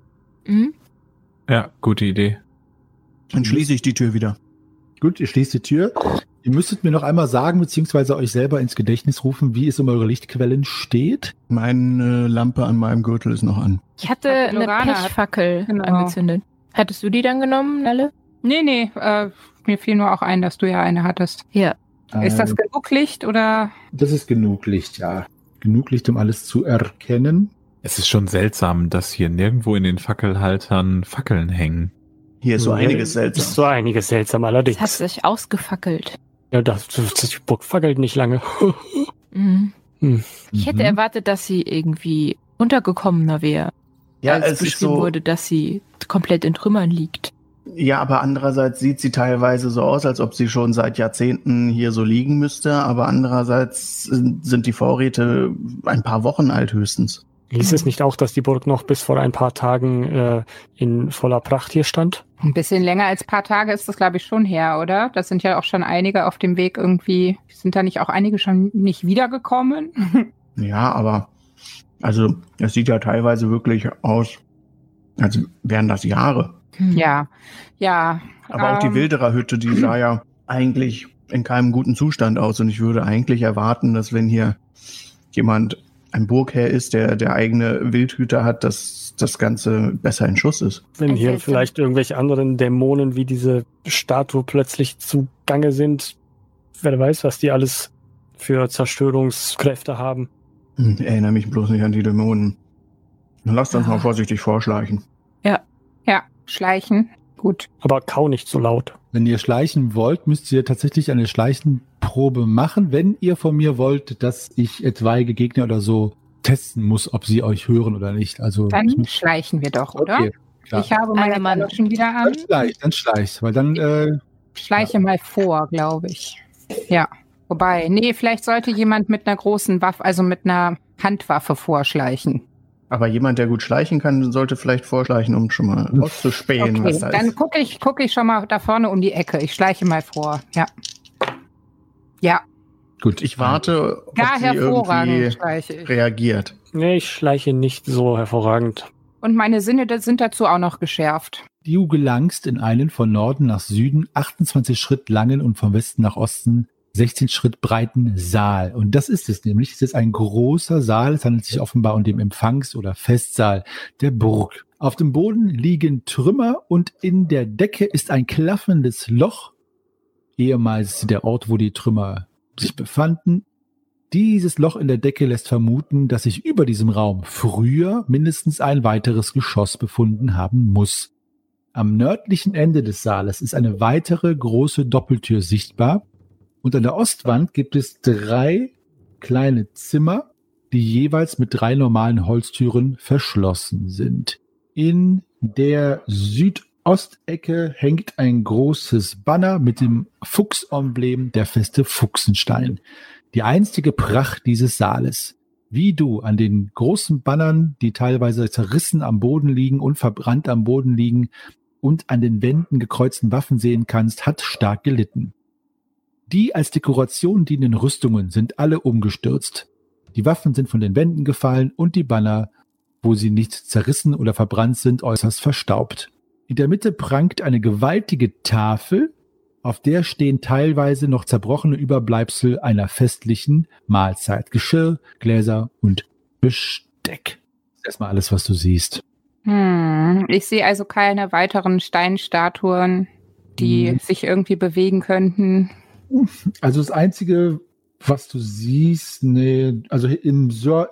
Mhm. Ja, gute Idee. Dann schließe ich die Tür wieder. Gut, ihr schließt die Tür. Ihr müsstet mir noch einmal sagen, beziehungsweise euch selber ins Gedächtnis rufen, wie es um eure Lichtquellen steht. Meine Lampe an meinem Gürtel ist noch an. Ich hatte eine Lorana hat- Pechfackel genau. angezündet. Hattest du die dann genommen, Nalle? Nee, mir fiel nur auch ein, dass du ja eine hattest. Ja. Ist das genug Licht oder? Das ist genug Licht, ja. Genug Licht, um alles zu erkennen. Es ist schon seltsam, dass hier nirgendwo in den Fackelhaltern Fackeln hängen. Hier ist so einiges Ist seltsam. so einiges seltsam allerdings. Es hat sich ausgefackelt. Ja, die Burg fackelt nicht lange. Mhm. Hm. Ich hätte erwartet, dass sie irgendwie untergekommener wäre. Ja, als es ist beschrieben so. wurde, dass sie komplett in Trümmern liegt. Ja, aber andererseits sieht sie teilweise so aus, als ob sie schon seit Jahrzehnten hier so liegen müsste. Aber andererseits sind die Vorräte ein paar Wochen alt höchstens. Hieß es nicht auch, dass die Burg noch bis vor ein paar Tagen in voller Pracht hier stand? Ein bisschen länger als ein paar Tage ist das, glaube ich, schon her, oder? Das sind ja auch schon einige auf dem Weg irgendwie. Sind da nicht auch einige schon nicht wiedergekommen? Ja, aber also es sieht ja teilweise wirklich aus, als wären das Jahre. Ja. Aber auch die Wilderer-Hütte, die sah ja eigentlich in keinem guten Zustand aus. Und ich würde eigentlich erwarten, dass wenn hier jemand ein Burgherr ist, der eigene Wildhüter hat, dass das Ganze besser in Schuss ist. Wenn hier Seltsam. vielleicht irgendwelche anderen Dämonen wie diese Statue plötzlich zugange sind, wer weiß, was die alles für Zerstörungskräfte haben. Erinnere mich bloß nicht an die Dämonen. Dann lasst uns mal vorsichtig vorschleichen. Ja, schleichen. Gut. Aber kau nicht so laut. Wenn ihr schleichen wollt, müsst ihr tatsächlich eine Schleichenprobe machen, wenn ihr von mir wollt, dass ich etwaige Gegner oder so testen muss, ob sie euch hören oder nicht. Also Dann schleichen wir doch, oder? okay, klar. Ich habe meine Alle Mann. Galoschen wieder an. Dann schleicht, weil dann Schleiche mal vor, glaube ich. Ja. Wobei, nee, vielleicht sollte jemand mit einer großen Waffe, also mit einer Handwaffe vorschleichen. Aber jemand, der gut schleichen kann, sollte vielleicht vorschleichen, um schon mal auszuspähen, Okay, was da dann ist. gucke ich schon mal da vorne um die Ecke. Ich schleiche mal vor. Ja. Ja, gut. Ich warte, ob gar sie hervorragend irgendwie schleiche ich. reagiert. Nee, ich schleiche nicht so hervorragend. Und meine Sinne sind dazu auch noch geschärft. Du gelangst in einen von Norden nach Süden 28 Schritt langen und von Westen nach Osten 16 Schritt breiten Saal. Und das ist es nämlich. Es ist ein großer Saal. Es handelt sich offenbar um den Empfangs- oder Festsaal der Burg. Auf dem Boden liegen Trümmer und in der Decke ist ein klaffendes Loch. Ehemals der Ort, wo die Trümmer sich befanden. Dieses Loch in der Decke lässt vermuten, dass sich über diesem Raum früher mindestens ein weiteres Geschoss befunden haben muss. Am nördlichen Ende des Saales ist eine weitere große Doppeltür sichtbar. Und an der Ostwand gibt es 3 kleine Zimmer, die jeweils mit 3 normalen Holztüren verschlossen sind. In der Südostecke hängt ein großes Banner mit dem Fuchsemblem der Feste Fuchsenstein. Die einstige Pracht dieses Saales. Wie du an den großen Bannern, die teilweise zerrissen am Boden liegen und verbrannt am Boden liegen und an den Wänden gekreuzten Waffen sehen kannst, hat stark gelitten. Die als Dekoration dienenden Rüstungen sind alle umgestürzt. Die Waffen sind von den Wänden gefallen und die Banner, wo sie nicht zerrissen oder verbrannt sind, äußerst verstaubt. In der Mitte prangt eine gewaltige Tafel, auf der stehen teilweise noch zerbrochene Überbleibsel einer festlichen Mahlzeit. Geschirr, Gläser und Besteck. Das ist erstmal alles, was du siehst. Ich sehe also keine weiteren Steinstatuen, die sich irgendwie bewegen könnten. Also das Einzige, was du siehst, also im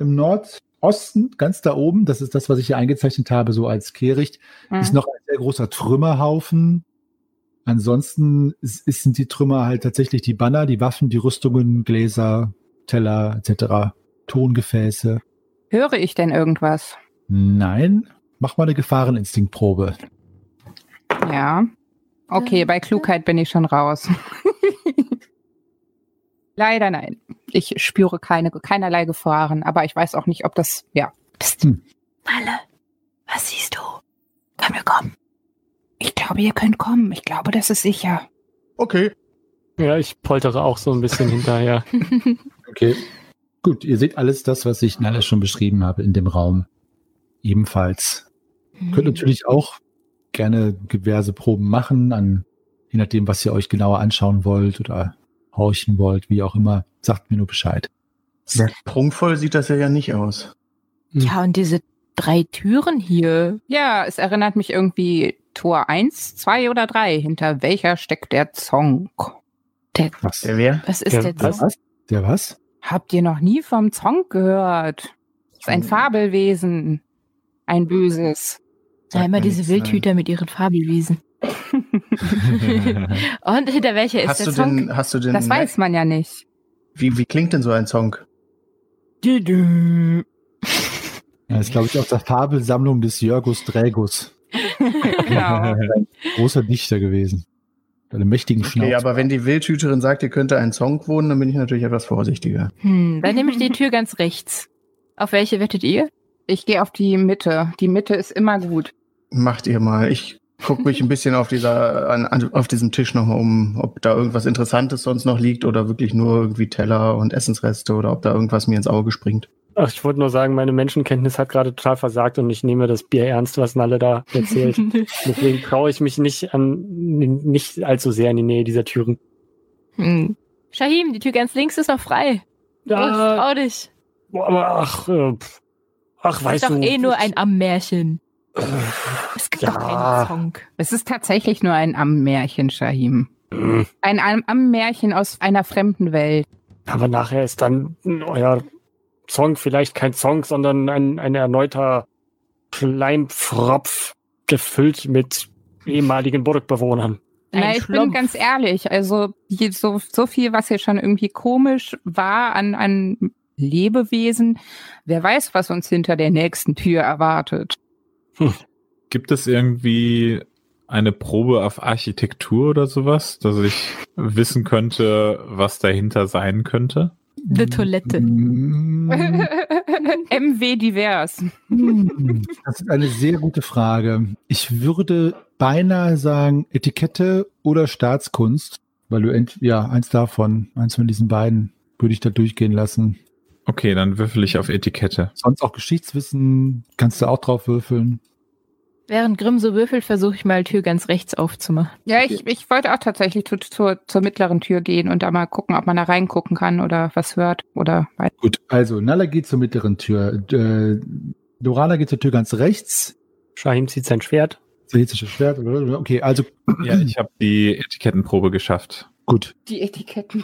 Nordosten, ganz da oben, das ist das, was ich hier eingezeichnet habe, so als Kehricht, ist noch ein sehr großer Trümmerhaufen. Ansonsten sind die Trümmer halt tatsächlich die Banner, die Waffen, die Rüstungen, Gläser, Teller etc., Tongefäße. Höre ich denn irgendwas? Nein, mach mal eine Gefahreninstinktprobe. Ja. Okay, bei Klugheit bin ich schon raus. Leider nein. Ich spüre keinerlei Gefahren, aber ich weiß auch nicht, ob das, ja. Psst. Nalle, was siehst du? Können wir kommen? Ich glaube, ihr könnt kommen. Ich glaube, das ist sicher. Okay. Ja, ich poltere auch so ein bisschen hinterher. Okay. Gut, ihr seht alles das, was ich Nala schon beschrieben habe in dem Raum. Ebenfalls. Könnt natürlich auch gerne diverse Proben machen, je nachdem, was ihr euch genauer anschauen wollt oder horchen wollt, wie auch immer. Sagt mir nur Bescheid. Sehr prunkvoll sieht das ja nicht aus. Ja, und diese 3 Türen hier. Ja, es erinnert mich irgendwie Tor 1, 2 oder 3. Hinter welcher steckt der Zonk? Was? Der wer? Was ist Ja, der was? Zonk? Der was? Habt ihr noch nie vom Zonk gehört? Das ist ein Fabelwesen. Ein böses. Ja, immer mir diese nichts, Wildhüter mit ihren Fabelwesen. Und hinter welcher ist der Zonk? Hast du den? Das weiß man ja nicht. Wie klingt denn so ein Song? Ja, das ist, glaube ich, aus der Fabelsammlung des Jörgus Drägus. Genau. Ein großer Dichter gewesen. Mit einem mächtigen Schnauz. Okay, aber wenn die Wildhüterin sagt, ihr könnte ein Song wohnen, dann bin ich natürlich etwas vorsichtiger. Dann nehme ich die Tür ganz rechts. Auf welche wettet ihr? Ich gehe auf die Mitte. Die Mitte ist immer gut. Macht ihr mal. Ich gucke mich ein bisschen auf auf diesem Tisch nochmal um, ob da irgendwas Interessantes sonst noch liegt oder wirklich nur irgendwie Teller und Essensreste oder ob da irgendwas mir ins Auge springt. Ach, ich wollte nur sagen, meine Menschenkenntnis hat gerade total versagt und ich nehme das Bier ernst, was Nalle da erzählt. Deswegen traue ich mich nicht allzu sehr in die Nähe dieser Türen. Shahim, die Tür ganz links ist noch frei. Trau dich. Boah, aber Das weißt ist du. doch eh nur ein Ammärchen. Es gibt Ja. doch keinen Zonk. Es ist tatsächlich nur ein Ammärchen, Shahim. Ein Ammärchen aus einer fremden Welt. Aber nachher ist dann euer Song vielleicht kein Song, sondern ein erneuter Schleimpfropf gefüllt mit ehemaligen Burgbewohnern. Na, ich bin Schlumpf. ganz ehrlich, also so viel, was hier schon irgendwie komisch war an Lebewesen, wer weiß, was uns hinter der nächsten Tür erwartet. Gibt es irgendwie eine Probe auf Architektur oder sowas, dass ich wissen könnte, was dahinter sein könnte? Eine Toilette. MW divers. Das ist eine sehr gute Frage. Ich würde beinahe sagen Etikette oder Staatskunst, weil du eins von diesen beiden würde ich da durchgehen lassen. Okay, dann würfel ich auf Etikette. Sonst auch Geschichtswissen, kannst du auch drauf würfeln. Während Grimm so würfelt, versuche ich mal Tür ganz rechts aufzumachen. Ja, ich wollte auch tatsächlich zur mittleren Tür gehen und da mal gucken, ob man da reingucken kann oder was hört oder weiter. Gut, also Nala geht zur mittleren Tür. Dorana geht zur Tür ganz rechts. Shahim zieht sein Schwert. Sahizische Schwert. Okay, also Ja, ich habe die Etikettenprobe geschafft. gut. Die Etiketten.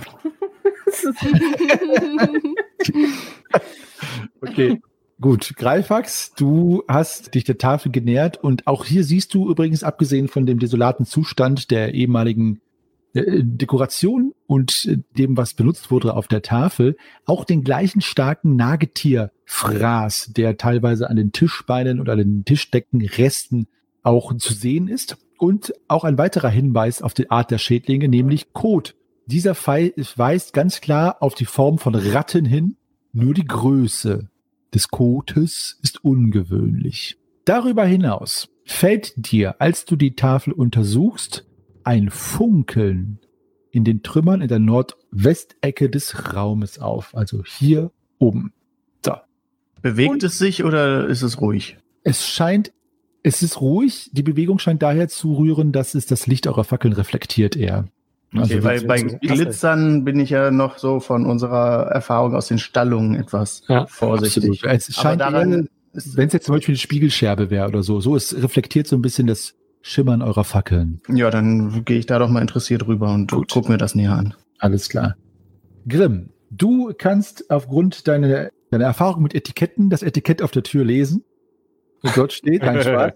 Okay, gut. Greifax, du hast dich der Tafel genähert und auch hier siehst du übrigens, abgesehen von dem desolaten Zustand der ehemaligen Dekoration und dem, was benutzt wurde auf der Tafel, auch den gleichen starken Nagetierfraß, der teilweise an den Tischbeinen oder an den Tischdeckenresten auch zu sehen ist. Und auch ein weiterer Hinweis auf die Art der Schädlinge, nämlich Kot. Dieser Pfeil weist ganz klar auf die Form von Ratten hin, nur die Größe des Kotes ist ungewöhnlich. Darüber hinaus fällt dir, als du die Tafel untersuchst, ein Funkeln in den Trümmern in der Nordwestecke des Raumes auf, also hier oben. So. Bewegt es sich oder ist es ruhig? Es ist ruhig, die Bewegung scheint daher zu rühren, dass es das Licht eurer Fackeln reflektiert eher. Okay, bei so- Glitzern bin ich ja noch so von unserer Erfahrung aus den Stallungen etwas vorsichtig. Absolut. Es scheint daran wenn es jetzt zum Beispiel eine Spiegelscherbe wäre oder so, es reflektiert so ein bisschen das Schimmern eurer Fackeln. Ja, dann gehe ich da doch mal interessiert rüber und guck mir das näher an. Alles klar. Grimm, du kannst aufgrund deiner Erfahrung mit Etiketten das Etikett auf der Tür lesen. Und dort steht, kein Spaß.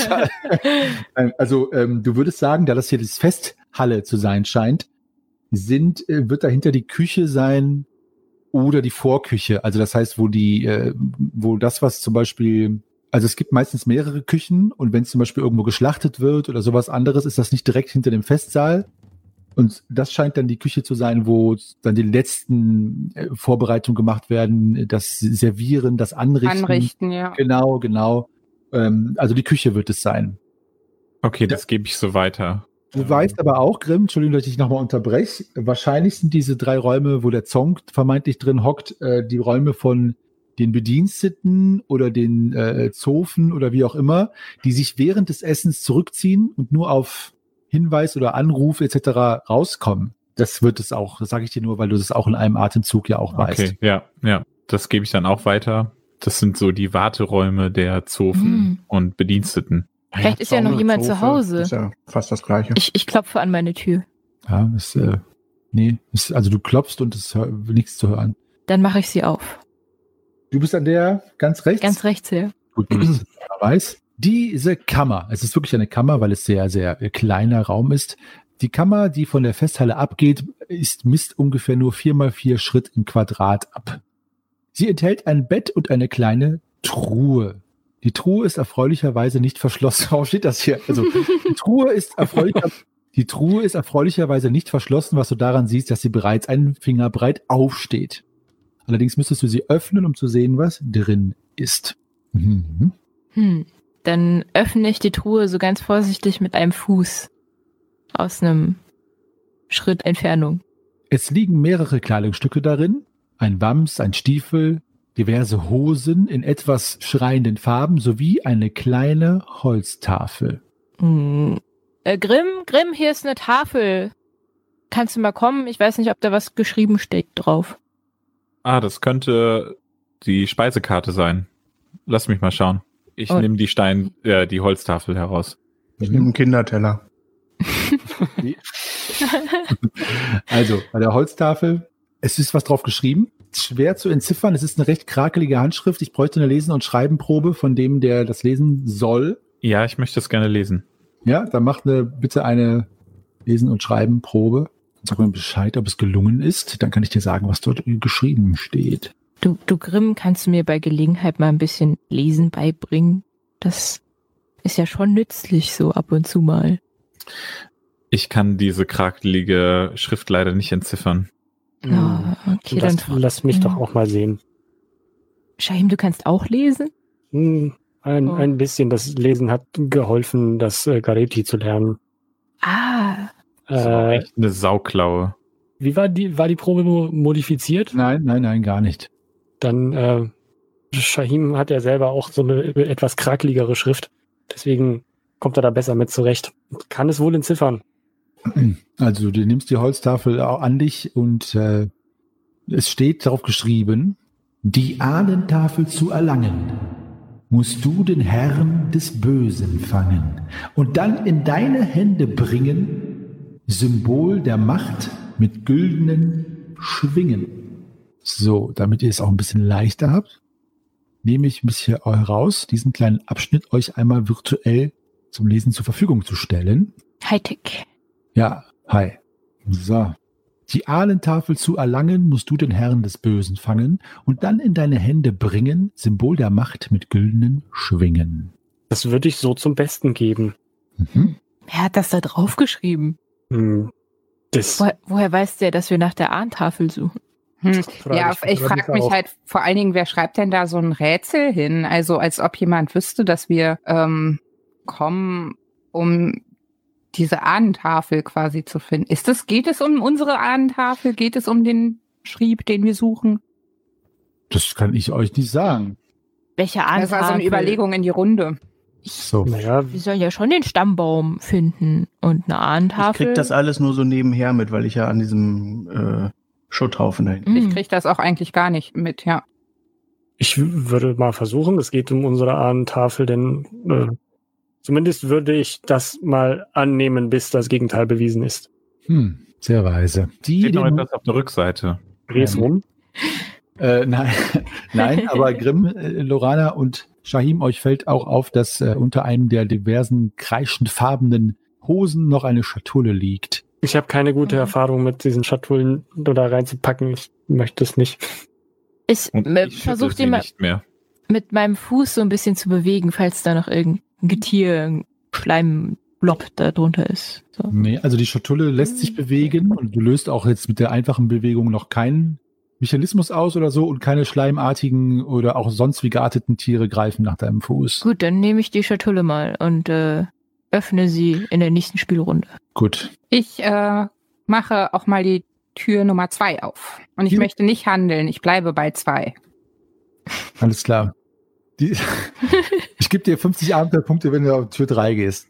Also, du würdest sagen, da das hier das Festhalle zu sein scheint, wird dahinter die Küche sein oder die Vorküche. Also das heißt, wo das, was zum Beispiel, also es gibt meistens mehrere Küchen und wenn es zum Beispiel irgendwo geschlachtet wird oder sowas anderes, ist das nicht direkt hinter dem Festsaal. Und das scheint dann die Küche zu sein, wo dann die letzten Vorbereitungen gemacht werden, das Servieren, das Anrichten. Anrichten, ja. Genau. Also die Küche wird es sein. Okay, das gebe ich so weiter. Du weißt aber auch, Grimm, Entschuldigung, dass ich dich nochmal unterbreche, wahrscheinlich sind diese 3 Räume, wo der Zong vermeintlich drin hockt, die Räume von den Bediensteten oder den Zofen oder wie auch immer, die sich während des Essens zurückziehen und nur auf Hinweis oder Anruf etc. rauskommen. Das wird es auch, das sage ich dir nur, weil du das auch in einem Atemzug ja auch weißt. Okay, ja, das gebe ich dann auch weiter. Das sind so die Warteräume der Zofen und Bediensteten. Vielleicht ist ja noch jemand zu Hause. Ist ja fast das Gleiche. Ich klopfe an meine Tür. Ja, also du klopfst und es ist nichts zu hören. Dann mache ich sie auf. Du bist an der ganz rechts? Ganz rechts, ja. Gut, du bist weiß. Diese Kammer, es ist wirklich eine Kammer, weil es sehr, sehr kleiner Raum ist. Die Kammer, die von der Festhalle abgeht, misst ungefähr nur 4x4 Schritt im Quadrat ab. Sie enthält ein Bett und eine kleine Truhe. Die Truhe ist erfreulicherweise nicht verschlossen. Warum steht das hier? Also, die Truhe ist erfreulicherweise nicht verschlossen, was du daran siehst, dass sie bereits einen Finger breit aufsteht. Allerdings müsstest du sie öffnen, um zu sehen, was drin ist. Mhm. Dann öffne ich die Truhe so ganz vorsichtig mit einem Fuß aus einem Schritt Entfernung. Es liegen mehrere Kleidungsstücke darin. Ein Wams, ein Stiefel, diverse Hosen in etwas schreienden Farben sowie eine kleine Holztafel. Grimm, hier ist eine Tafel. Kannst du mal kommen? Ich weiß nicht, ob da was geschrieben steht drauf. Das könnte die Speisekarte sein. Lass mich mal schauen. Ich nehme die Holztafel heraus. Ich nehme einen Kinderteller. Also, bei der Holztafel, es ist was drauf geschrieben. Schwer zu entziffern. Es ist eine recht krakelige Handschrift. Ich bräuchte eine Lesen- und Schreibenprobe von dem, der das lesen soll. Ja, ich möchte es gerne lesen. Ja, dann mach bitte eine Lesen- und Schreibenprobe. Sag mir Bescheid, ob es gelungen ist. Dann kann ich dir sagen, was dort geschrieben steht. Du Grimm, kannst du mir bei Gelegenheit mal ein bisschen Lesen beibringen? Das ist ja schon nützlich, so ab und zu mal. Ich kann diese krakelige Schrift leider nicht entziffern. Okay, dann lass mich doch auch mal sehen. Shahim, du kannst auch lesen? Ein bisschen. Das Lesen hat geholfen, das Gareti zu lernen. Das war echt eine Sauklaue. Wie war die Probe modifiziert? Nein, gar nicht. Dann, Shahim hat ja selber auch so eine etwas krakeligere Schrift. Deswegen kommt er da besser mit zurecht. Kann es wohl entziffern. Also du nimmst die Holztafel auch an dich und es steht darauf geschrieben, die Ahnentafel zu erlangen, musst du den Herrn des Bösen fangen und dann in deine Hände bringen, Symbol der Macht mit güldenen Schwingen. So, damit ihr es auch ein bisschen leichter habt, nehme ich mich hier heraus, diesen kleinen Abschnitt euch einmal virtuell zum Lesen zur Verfügung zu stellen. Hightech. Ja, hi. So. Die Ahlentafel zu erlangen, musst du den Herrn des Bösen fangen und dann in deine Hände bringen, Symbol der Macht mit güldenen Schwingen. Das würde ich so zum Besten geben. Wer hat das da draufgeschrieben? Woher weiß der, dass wir nach der Ahntafel suchen? Ja, ich frage mich halt vor allen Dingen, wer schreibt denn da so ein Rätsel hin? Also als ob jemand wüsste, dass wir kommen, um diese Ahnentafel quasi zu finden. Geht es um unsere Ahnentafel? Geht es um den Schrieb, den wir suchen? Das kann ich euch nicht sagen. Welche Ahnentafel? Das war so eine Überlegung in die Runde. So. Naja, Wir sollen ja schon den Stammbaum finden und eine Ahnentafel. Ich krieg das alles nur so nebenher mit, weil ich ja an diesem Schutthaufen da hinten. Ich krieg das auch eigentlich gar nicht mit, ja. ich würde mal versuchen, es geht um unsere Ahnentafel, denn zumindest würde ich das mal annehmen, bis das Gegenteil bewiesen ist. Sehr weise. Steht noch etwas auf der Rückseite. Dreh's rum. Nein, aber Grimm, Lorana und Shahim, euch fällt auch auf, dass unter einem der diversen kreischendfarbenen Hosen noch eine Schatulle liegt. Ich habe keine gute Erfahrung mit diesen Schatullen da reinzupacken. Ich möchte es nicht. Ich versuche den mal nicht mehr. mit meinem Fuß so ein bisschen zu bewegen, falls da noch irgendein Getier, ein Schleimblob da drunter ist. So. Nee, also die Schatulle lässt sich bewegen und du löst auch jetzt mit der einfachen Bewegung noch keinen Mechanismus aus oder so und keine schleimartigen oder auch sonst wie gearteten Tiere greifen nach deinem Fuß. Gut, dann nehme ich die Schatulle mal und öffne sie in der nächsten Spielrunde. Gut. Ich mache auch mal die Tür Nummer 2 auf. Und ich möchte nicht handeln. Ich bleibe bei 2. Alles klar. Ich gebe dir 50 Abenteuerpunkte, wenn du auf Tür 3 gehst.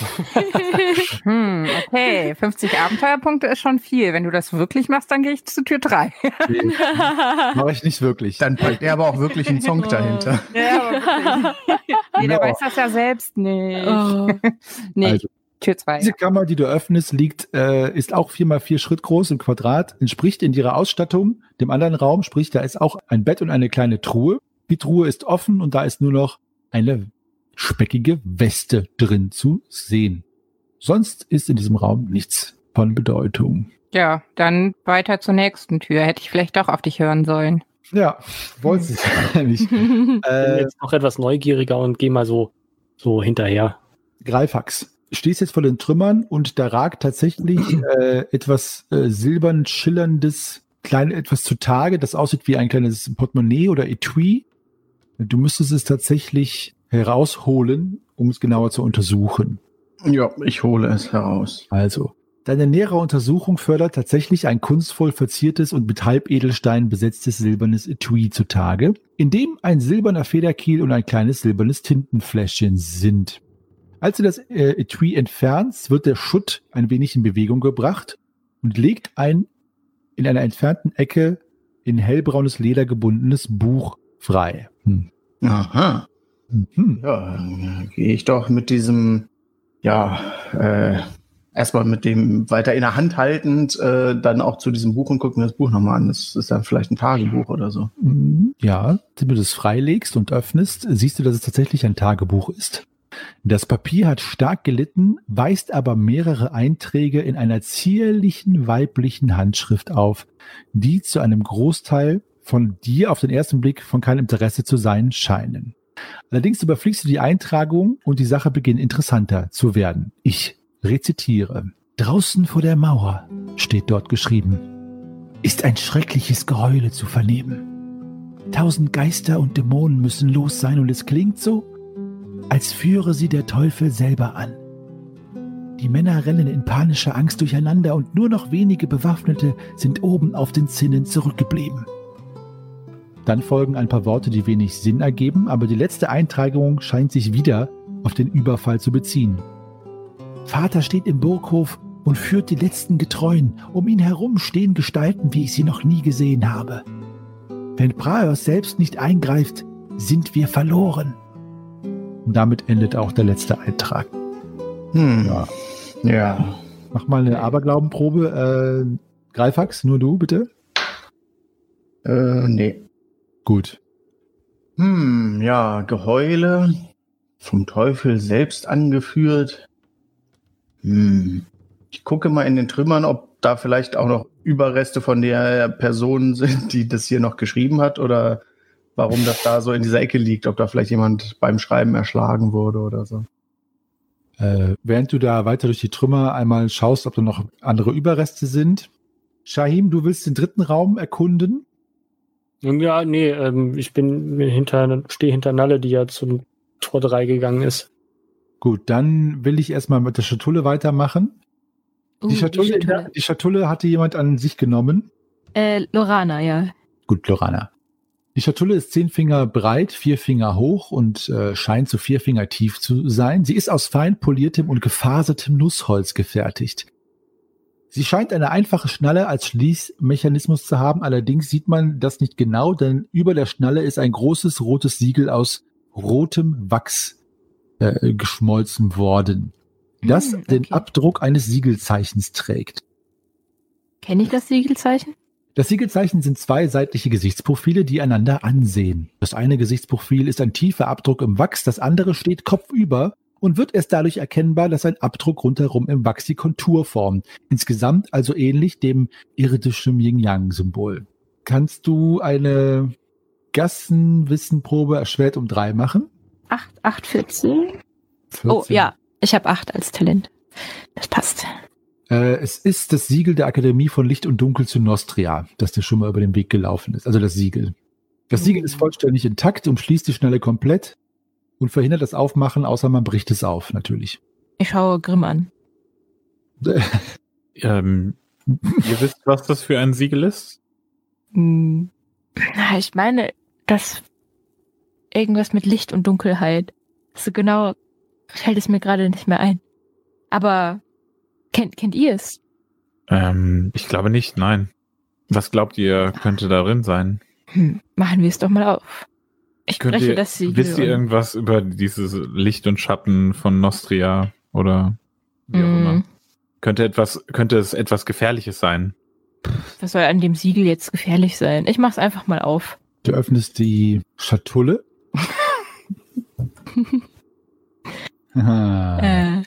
Okay, 50 Abenteuerpunkte ist schon viel. Wenn du das wirklich machst, dann gehe ich zu Tür 3. Nee, mache ich nicht wirklich. Dann packt er aber auch wirklich einen Song dahinter. Ja, aber wirklich. Jeder weiß das ja selbst nicht. Nee, Also, Tür 2. diese Kammer, die du öffnest, ist auch 4x4 Schritt groß im Quadrat, entspricht in ihrer Ausstattung dem anderen Raum, sprich, da ist auch ein Bett und eine kleine Truhe. Die Truhe ist offen und da ist nur noch eine speckige Weste drin zu sehen. Sonst ist in diesem Raum nichts von Bedeutung. Ja, dann weiter zur nächsten Tür. Hätte ich vielleicht doch auf dich hören sollen. Ja, wolltest du es ja nicht. Ich bin jetzt noch etwas neugieriger und gehe mal so hinterher. Greifax. Du stehst jetzt vor den Trümmern und da ragt tatsächlich etwas silbern schillerndes, etwas zutage, das aussieht wie ein kleines Portemonnaie oder Etui. Du müsstest es tatsächlich herausholen, um es genauer zu untersuchen. Ja, ich hole es heraus. Also, deine nähere Untersuchung fördert tatsächlich ein kunstvoll verziertes und mit Halbedelstein besetztes silbernes Etui zutage, in dem ein silberner Federkiel und ein kleines silbernes Tintenfläschchen sind. Als du das Etui entfernst, wird der Schutt ein wenig in Bewegung gebracht und legt ein in einer entfernten Ecke in hellbraunes Leder gebundenes Buch frei. Aha. Mhm. Ja, dann gehe ich doch mit diesem, erstmal mit dem weiter in der Hand haltend, dann auch zu diesem Buch und gucke mir das Buch nochmal an. Das ist dann vielleicht ein Tagebuch oder so. Ja, wenn du das freilegst und öffnest, siehst du, dass es tatsächlich ein Tagebuch ist. Das Papier hat stark gelitten, weist aber mehrere Einträge in einer zierlichen weiblichen Handschrift auf, die zu einem Großteil von dir auf den ersten Blick von keinem Interesse zu sein scheinen. Allerdings überfliegst du die Eintragung und die Sache beginnt interessanter zu werden. Ich rezitiere. Draußen vor der Mauer, steht dort geschrieben, ist ein schreckliches Geheule zu vernehmen. 1000 Geister und Dämonen müssen los sein und es klingt so, als führe sie der Teufel selber an. Die Männer rennen in panischer Angst durcheinander und nur noch wenige Bewaffnete sind oben auf den Zinnen zurückgeblieben. Dann folgen ein paar Worte, die wenig Sinn ergeben, aber die letzte Eintragung scheint sich wieder auf den Überfall zu beziehen. Vater steht im Burghof und führt die letzten Getreuen. Um ihn herum stehen Gestalten, wie ich sie noch nie gesehen habe. Wenn Praeos selbst nicht eingreift, sind wir verloren. Und damit endet auch der letzte Eintrag. Ja. Mach mal eine Aberglaubenprobe. Greifax, nur du, bitte. Nee. Gut. Geheule. Vom Teufel selbst angeführt. Ich gucke mal in den Trümmern, ob da vielleicht auch noch Überreste von der Person sind, die das hier noch geschrieben hat, oder warum das da so in dieser Ecke liegt, ob da vielleicht jemand beim Schreiben erschlagen wurde oder so. Während du da weiter durch die Trümmer einmal schaust, ob da noch andere Überreste sind. Shahim, du willst den dritten Raum erkunden? Ja, nee, ich stehe hinter Nalle, die ja zum Tor 3 gegangen ist. Gut, dann will ich erstmal mit der Schatulle weitermachen. Die Schatulle hatte jemand an sich genommen. Lorana, ja. Gut, Lorana. Die Schatulle ist 10 Finger breit, 4 Finger hoch und scheint so 4 Finger tief zu sein. Sie ist aus fein poliertem und gefasertem Nussholz gefertigt. Sie scheint eine einfache Schnalle als Schließmechanismus zu haben, allerdings sieht man das nicht genau, denn über der Schnalle ist ein großes rotes Siegel aus rotem Wachs geschmolzen worden, das den Abdruck eines Siegelzeichens trägt. Kenne ich das Siegelzeichen? Das Siegelzeichen sind 2 seitliche Gesichtsprofile, die einander ansehen. Das eine Gesichtsprofil ist ein tiefer Abdruck im Wachs, das andere steht kopfüber und wird erst dadurch erkennbar, dass ein Abdruck rundherum im Wachs die Kontur formt. Insgesamt also ähnlich dem irdischen Yin-Yang-Symbol. Kannst du eine Gassenwissenprobe erschwert um 3 machen? 8, 14. Oh ja, ich habe 8 als Talent. Das passt. Es ist das Siegel der Akademie von Licht und Dunkel zu Nostria, das dir schon mal über den Weg gelaufen ist. Also das Siegel. Das Siegel ist vollständig intakt, umschließt die Schnalle komplett und verhindert das Aufmachen, außer man bricht es auf, natürlich. Ich schaue Grimm an. Ihr wisst, was das für ein Siegel ist? Ich meine, das irgendwas mit Licht und Dunkelheit. So genau fällt es mir gerade nicht mehr ein. Aber kennt ihr es? Ich glaube nicht, nein. Was glaubt ihr, könnte darin sein? Machen wir es doch mal auf. Ich spreche das Siegel. Wisst ihr irgendwas über dieses Licht und Schatten von Nostria oder wie auch immer? Könnte es etwas Gefährliches sein? Was soll an dem Siegel jetzt gefährlich sein? Ich mach's einfach mal auf. Du öffnest die Schatulle. Der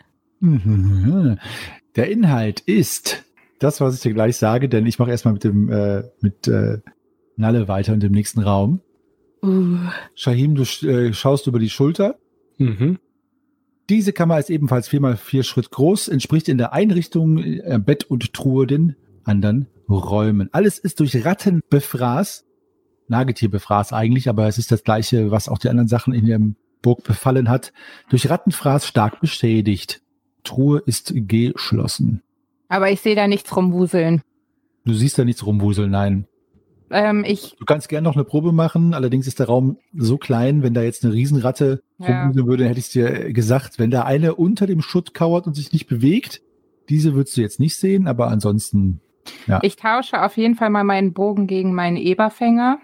Inhalt ist das, was ich dir gleich sage, denn ich mache erstmal mit Nalle weiter in dem nächsten Raum. Shahim, du schaust über die Schulter. Diese Kammer ist ebenfalls 4x4 Schritt groß, entspricht in der Einrichtung Bett und Truhe den anderen Räumen. Alles ist durch Rattenbefraß, Nagetierbefraß eigentlich, aber es ist das gleiche, was auch die anderen Sachen in der Burg befallen hat, durch Rattenfraß stark beschädigt. Truhe ist geschlossen. Aber ich sehe da nichts rumwuseln. Du siehst da nichts rumwuseln, nein. Du kannst gerne noch eine Probe machen, allerdings ist der Raum so klein, wenn da jetzt eine Riesenratte rumwuseln würde, hätte ich dir gesagt, wenn da eine unter dem Schutt kauert und sich nicht bewegt, diese würdest du jetzt nicht sehen, aber ansonsten, ja. Ich tausche auf jeden Fall mal meinen Bogen gegen meinen Eberfänger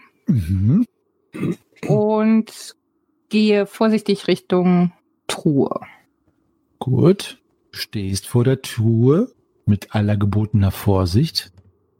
und gehe vorsichtig Richtung Truhe. Gut. Du stehst vor der Truhe mit aller gebotener Vorsicht.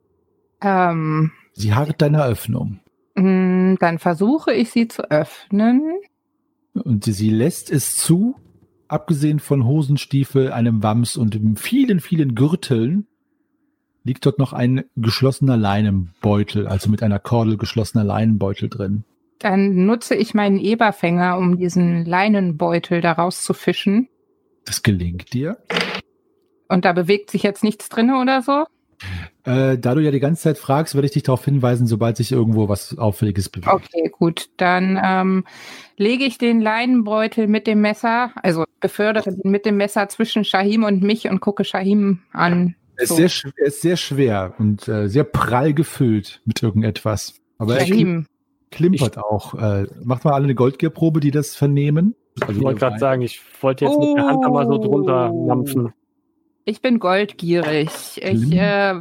Sie harrt deiner Öffnung. Dann versuche ich sie zu öffnen. Und sie lässt es zu, abgesehen von Hosenstiefel, einem Wams und vielen, vielen Gürteln, liegt dort noch ein geschlossener Leinenbeutel, also mit einer Kordel geschlossener Leinenbeutel drin. Dann nutze ich meinen Eberfänger, um diesen Leinenbeutel da rauszufischen. Das gelingt dir. Und da bewegt sich jetzt nichts drin oder so? Da du ja die ganze Zeit fragst, werde ich dich darauf hinweisen, sobald sich irgendwo was Auffälliges bewegt. Okay, gut. Dann lege ich den Leinenbeutel mit dem Messer, also befördere den mit dem Messer zwischen Shahim und mich und gucke Shahim an. Er ist sehr schwer und sehr prall gefüllt mit irgendetwas. Aber Shahim. Er klimpert auch. Macht mal alle eine Goldgierprobe, die das vernehmen. Also ich wollte gerade sagen, ich wollte jetzt mit der Hand da mal so drunter lampfen. Ich bin goldgierig. Ich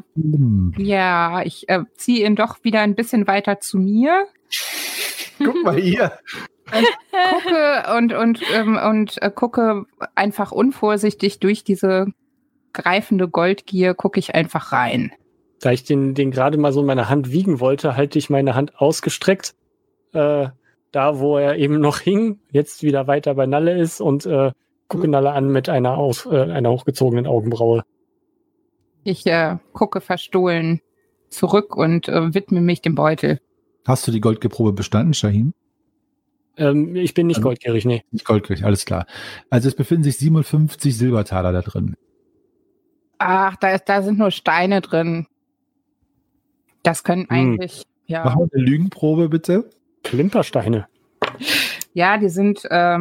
ziehe ihn doch wieder ein bisschen weiter zu mir. Guck mal hier. Gucke einfach unvorsichtig durch diese greifende Goldgier, gucke ich einfach rein. Da ich den gerade mal so in meiner Hand wiegen wollte, halte ich meine Hand ausgestreckt, da wo er eben noch hing, jetzt wieder weiter bei Nalle ist und gucke Nalle an mit einer hochgezogenen Augenbraue. Ich gucke verstohlen zurück und widme mich dem Beutel. Hast du die Goldgierprobe bestanden, Shahim? Ich bin nicht goldgierig, nee. Nicht goldgierig, alles klar. Also es befinden sich 57 Silbertaler da drin. Ach, da sind nur Steine drin. Das können eigentlich, ja. Mach mal eine Lügenprobe, bitte. Klimpersteine. Ja, die sind,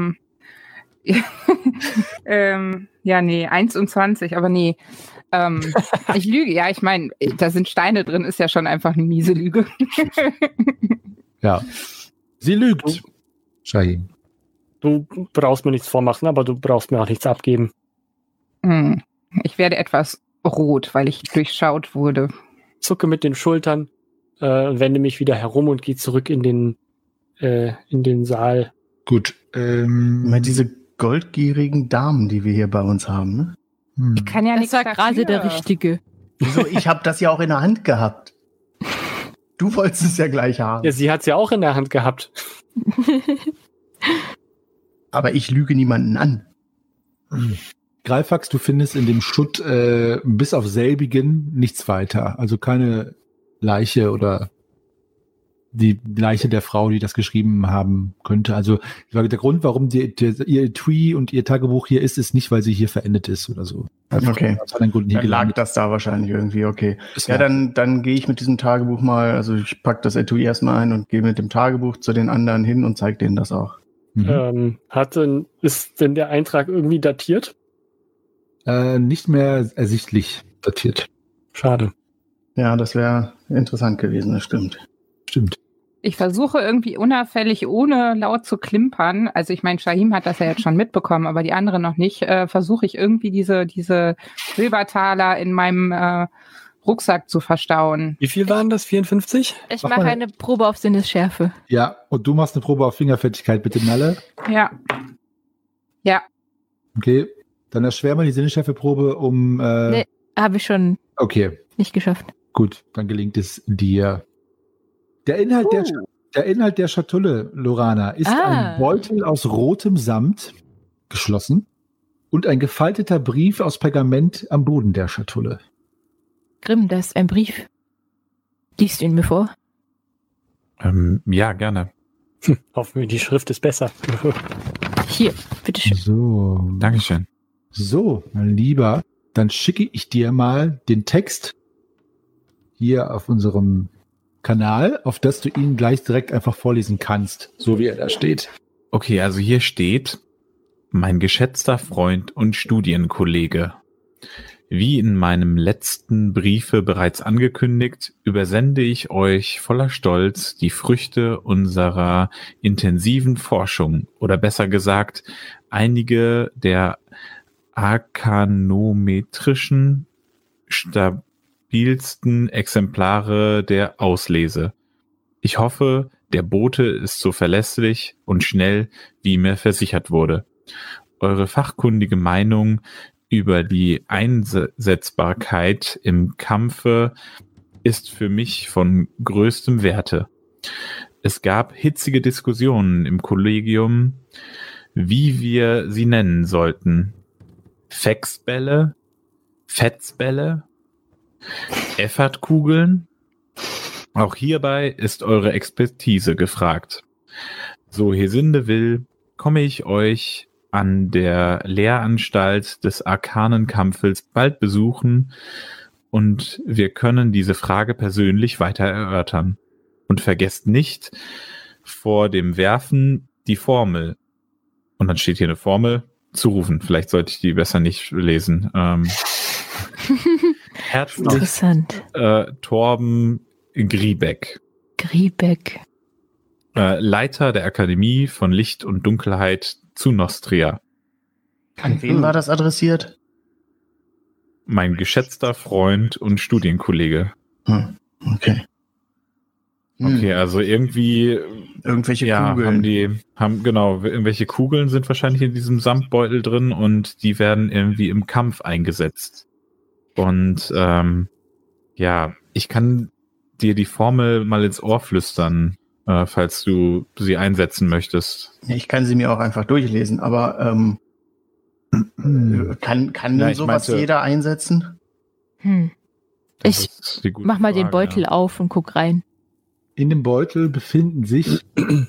1 und 20, aber nee. Ich lüge, ja, ich meine, da sind Steine drin, ist ja schon einfach eine miese Lüge. Ja. Sie lügt, Shahim. Du brauchst mir nichts vormachen, aber du brauchst mir auch nichts abgeben. Ich werde etwas rot, weil ich durchschaut wurde. Zucke mit den Schultern, wende mich wieder herum und gehe zurück in den Saal. Gut. Immer diese goldgierigen Damen, die wir hier bei uns haben, ne? Ich kann ja nichts dafür. Das war gerade der Richtige. Wieso? Ich habe das ja auch in der Hand gehabt. Du wolltest es ja gleich haben. Ja, sie hat es ja auch in der Hand gehabt. Aber ich lüge niemanden an. Greifax, du findest in dem Schutt bis auf selbigen nichts weiter. Also keine Leiche oder die Leiche der Frau, die das geschrieben haben könnte. Also der Grund, warum ihr Etui und ihr Tagebuch hier ist nicht, weil sie hier verendet ist oder so. Okay. Grund Dann lag das da wahrscheinlich irgendwie, okay. Ja, dann gehe ich mit diesem Tagebuch mal, also ich packe das Etui erstmal ein und gehe mit dem Tagebuch zu den anderen hin und zeige denen das auch. Ist denn der Eintrag irgendwie datiert? Nicht mehr ersichtlich datiert. Schade. Ja, das wäre interessant gewesen, das stimmt. Stimmt. Ich versuche irgendwie unauffällig, ohne laut zu klimpern, also ich meine, Shahim hat das ja jetzt schon mitbekommen, aber die anderen noch nicht, versuche ich irgendwie diese Silbertaler in meinem Rucksack zu verstauen. Wie viel waren das? 54? Ich Mach mache mal. eine Probe auf Sinnesschärfe. Ja, und du machst eine Probe auf Fingerfertigkeit, bitte, Nalle. Ja. Ja. Okay, dann erschweren wir die Sinnesschärfe-Probe um... Nee. Habe ich schon Okay, nicht geschafft. gut, dann gelingt es dir. Der Inhalt der Schatulle, Lorana, ist ein Beutel aus rotem Samt, geschlossen, und ein gefalteter Brief aus Pergament am Boden der Schatulle. Grimm, da ist ein Brief. Liest du ihn mir vor? Ja, gerne. Hoffen wir, die Schrift ist besser. Hier, bitteschön. So, Dankeschön. so, mein Lieber, dann schicke ich dir mal den Text hier auf unserem Kanal, auf das du ihn gleich direkt einfach vorlesen kannst, so wie er da steht. Okay, also hier steht: Mein geschätzter Freund und Studienkollege. Wie in meinem letzten Briefe bereits angekündigt, übersende ich euch voller Stolz die Früchte unserer intensiven Forschung, oder besser gesagt, einige der arkanometrischen, stabilsten Exemplare der Auslese. Ich hoffe, der Bote ist so verlässlich und schnell, wie mir versichert wurde. Eure fachkundige Meinung über die Einsetzbarkeit im Kampfe ist für mich von größtem Werte. Es gab hitzige Diskussionen im Kollegium, wie wir sie nennen sollten. Fexbälle, Fetzbälle, Effertkugeln. Auch hierbei ist eure Expertise gefragt. So Hesinde will, komme ich euch an der Lehranstalt des Arkanenkampfes bald besuchen und wir können diese Frage persönlich weiter erörtern. Und vergesst nicht, vor dem Werfen die Formel, und dann steht hier eine Formel, zu rufen. Vielleicht sollte ich die besser nicht lesen. Herzlich, Interessant. Torben Griebeck. Griebeck. Leiter der Akademie von Licht und Dunkelheit zu Nostria. An wen war das adressiert? Mein geschätzter Freund und Studienkollege. Okay. Okay, also irgendwie Irgendwelche ja, Kugeln. irgendwelche Kugeln sind wahrscheinlich in diesem Samtbeutel drin und die werden irgendwie im Kampf eingesetzt. Und ja, ich kann dir die Formel mal ins Ohr flüstern, falls du sie einsetzen möchtest. Ich kann sie mir auch einfach durchlesen, aber kann denn ich sowas meinte- jeder einsetzen? Das Ich ist die gute mach mal den Frage, Beutel ja. auf und guck rein. In dem Beutel befinden sich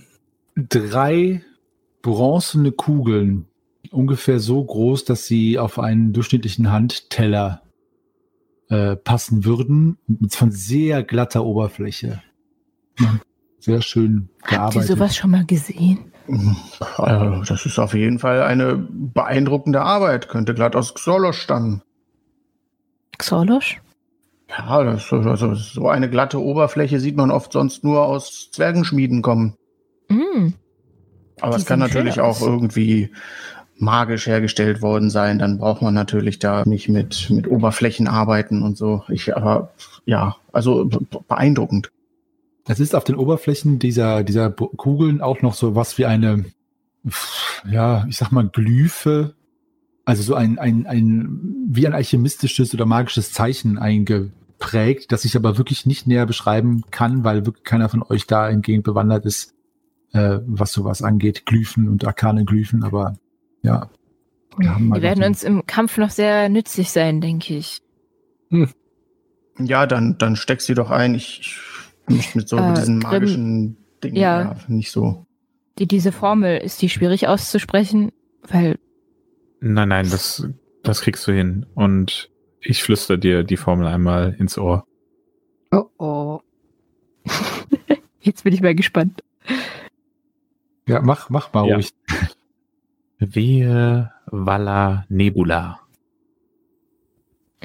3 bronzene Kugeln, ungefähr so groß, dass sie auf einen durchschnittlichen Handteller passen würden, von sehr glatter Oberfläche. Sehr schön Habt ihr gearbeitet. sowas schon mal gesehen? Das ist auf jeden Fall eine beeindruckende Arbeit. Könnte glatt aus Xolosch stammen. Xolosch? Ja, also so eine glatte Oberfläche sieht man oft sonst nur aus Zwergenschmieden kommen. Aber Die es kann sehen schön natürlich auch aus. irgendwie magisch hergestellt worden sein. Dann braucht man natürlich da nicht mit Oberflächen arbeiten und so. Aber ja, also beeindruckend. Es ist auf den Oberflächen dieser Kugeln auch noch so was wie eine, ja, ich sag mal, Glyphe, also so ein wie ein alchemistisches oder magisches Zeichen eingeprägt, das ich aber wirklich nicht näher beschreiben kann, weil wirklich keiner von euch da hingegen bewandert ist, was sowas angeht, Glyphen und arkane Glyphen, aber ja. wir haben mal Die werden noch uns im Kampf noch sehr nützlich sein, denke ich. Ja, dann steck sie doch ein. Ich mich mit so diesen Grimm, magischen Dingen ja. nicht so. Diese Formel, ist die schwierig auszusprechen? Weil, Nein, das kriegst du hin. Und ich flüster dir die Formel einmal ins Ohr. oh. Jetzt bin ich mal gespannt. Ja, mach mal Ja. ruhig. Wehe Valla Nebula.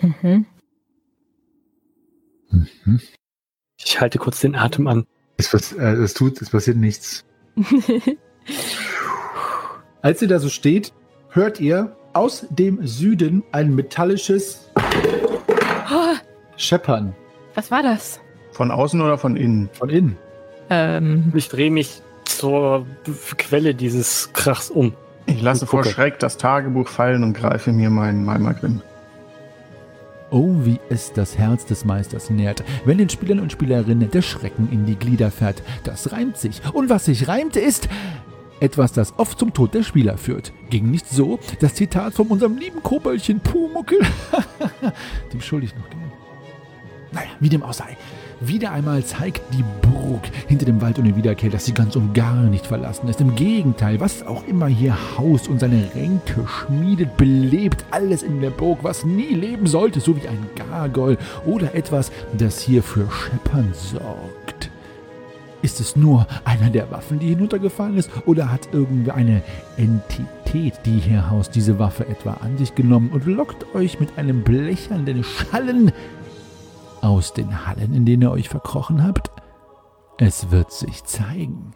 Mhm. Mhm. Ich halte kurz den Atem an. Es passiert nichts. Als ihr da so steht, hört ihr aus dem Süden ein metallisches Oh, Scheppern. was war das? Von außen oder von innen? Von innen. Ich drehe mich zur Quelle dieses Krachs um. Ich lasse vor Schreck das Tagebuch fallen und greife mir meinen Malmagrim. Oh, wie es das Herz des Meisters nährt, wenn den Spielern und Spielerinnen der Schrecken in die Glieder fährt. Das reimt sich. Und was sich reimt, ist etwas, das oft zum Tod der Spieler führt. Ging nicht so? Das Zitat von unserem lieben Koboldchen Pumuckel. Dem schulde ich noch Geld. Naja, wie dem auch sei. Wieder einmal zeigt die Burg hinter dem Wald ohne Wiederkehr, dass sie ganz und gar nicht verlassen ist. Im Gegenteil, was auch immer hier haust und seine Ränke schmiedet, belebt alles in der Burg, was nie leben sollte, so wie ein Gargoyle oder etwas, das hier für Scheppern sorgt. Ist es nur einer der Waffen, die hinuntergefallen ist, oder hat irgendwer eine Entität, die hier haust, diese Waffe etwa an sich genommen und lockt euch mit einem blechernden Schallen aus den Hallen, in denen ihr euch verkrochen habt? Es wird sich zeigen.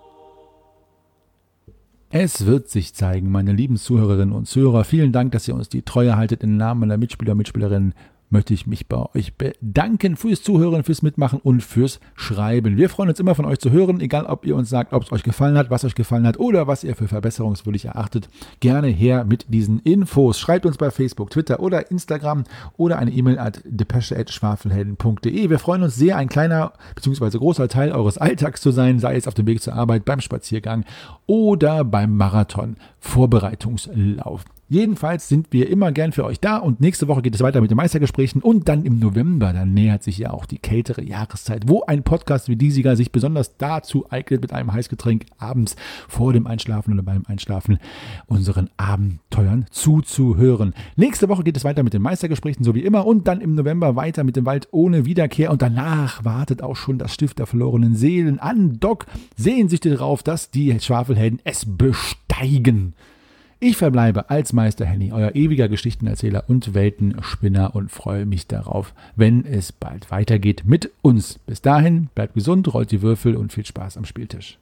Es wird sich zeigen, meine lieben Zuhörerinnen und Zuhörer. Vielen Dank, dass ihr uns die Treue haltet. Im Namen meiner Mitspieler und Mitspielerinnen möchte ich mich bei euch bedanken fürs Zuhören, fürs Mitmachen und fürs Schreiben. Wir freuen uns immer von euch zu hören, egal ob ihr uns sagt, ob es euch gefallen hat, was euch gefallen hat oder was ihr für verbesserungswürdig erachtet. Gerne her mit diesen Infos. Schreibt uns bei Facebook, Twitter oder Instagram oder eine E-Mail at depesche@schwafelhelden.de. Wir freuen uns sehr, ein kleiner bzw. großer Teil eures Alltags zu sein, sei es auf dem Weg zur Arbeit, beim Spaziergang oder beim Marathon-Vorbereitungslauf. Jedenfalls sind wir immer gern für euch da und nächste Woche geht es weiter mit den Meistergesprächen und dann im November, dann nähert sich ja auch die kältere Jahreszeit, wo ein Podcast wie dieser sich besonders dazu eignet, mit einem Heißgetränk abends vor dem Einschlafen oder beim Einschlafen unseren Abenteuern zuzuhören. Nächste Woche geht es weiter mit den Meistergesprächen, so wie immer, und dann im November weiter mit dem Wald ohne Wiederkehr und danach wartet auch schon das Stift der verlorenen Seelen an Doc. Sehnsüchtig darauf, dass die Schwafelhelden es besteigen. Ich verbleibe als Meister Henny, euer ewiger Geschichtenerzähler und Weltenspinner und freue mich darauf, wenn es bald weitergeht mit uns. Bis dahin, bleibt gesund, rollt die Würfel und viel Spaß am Spieltisch.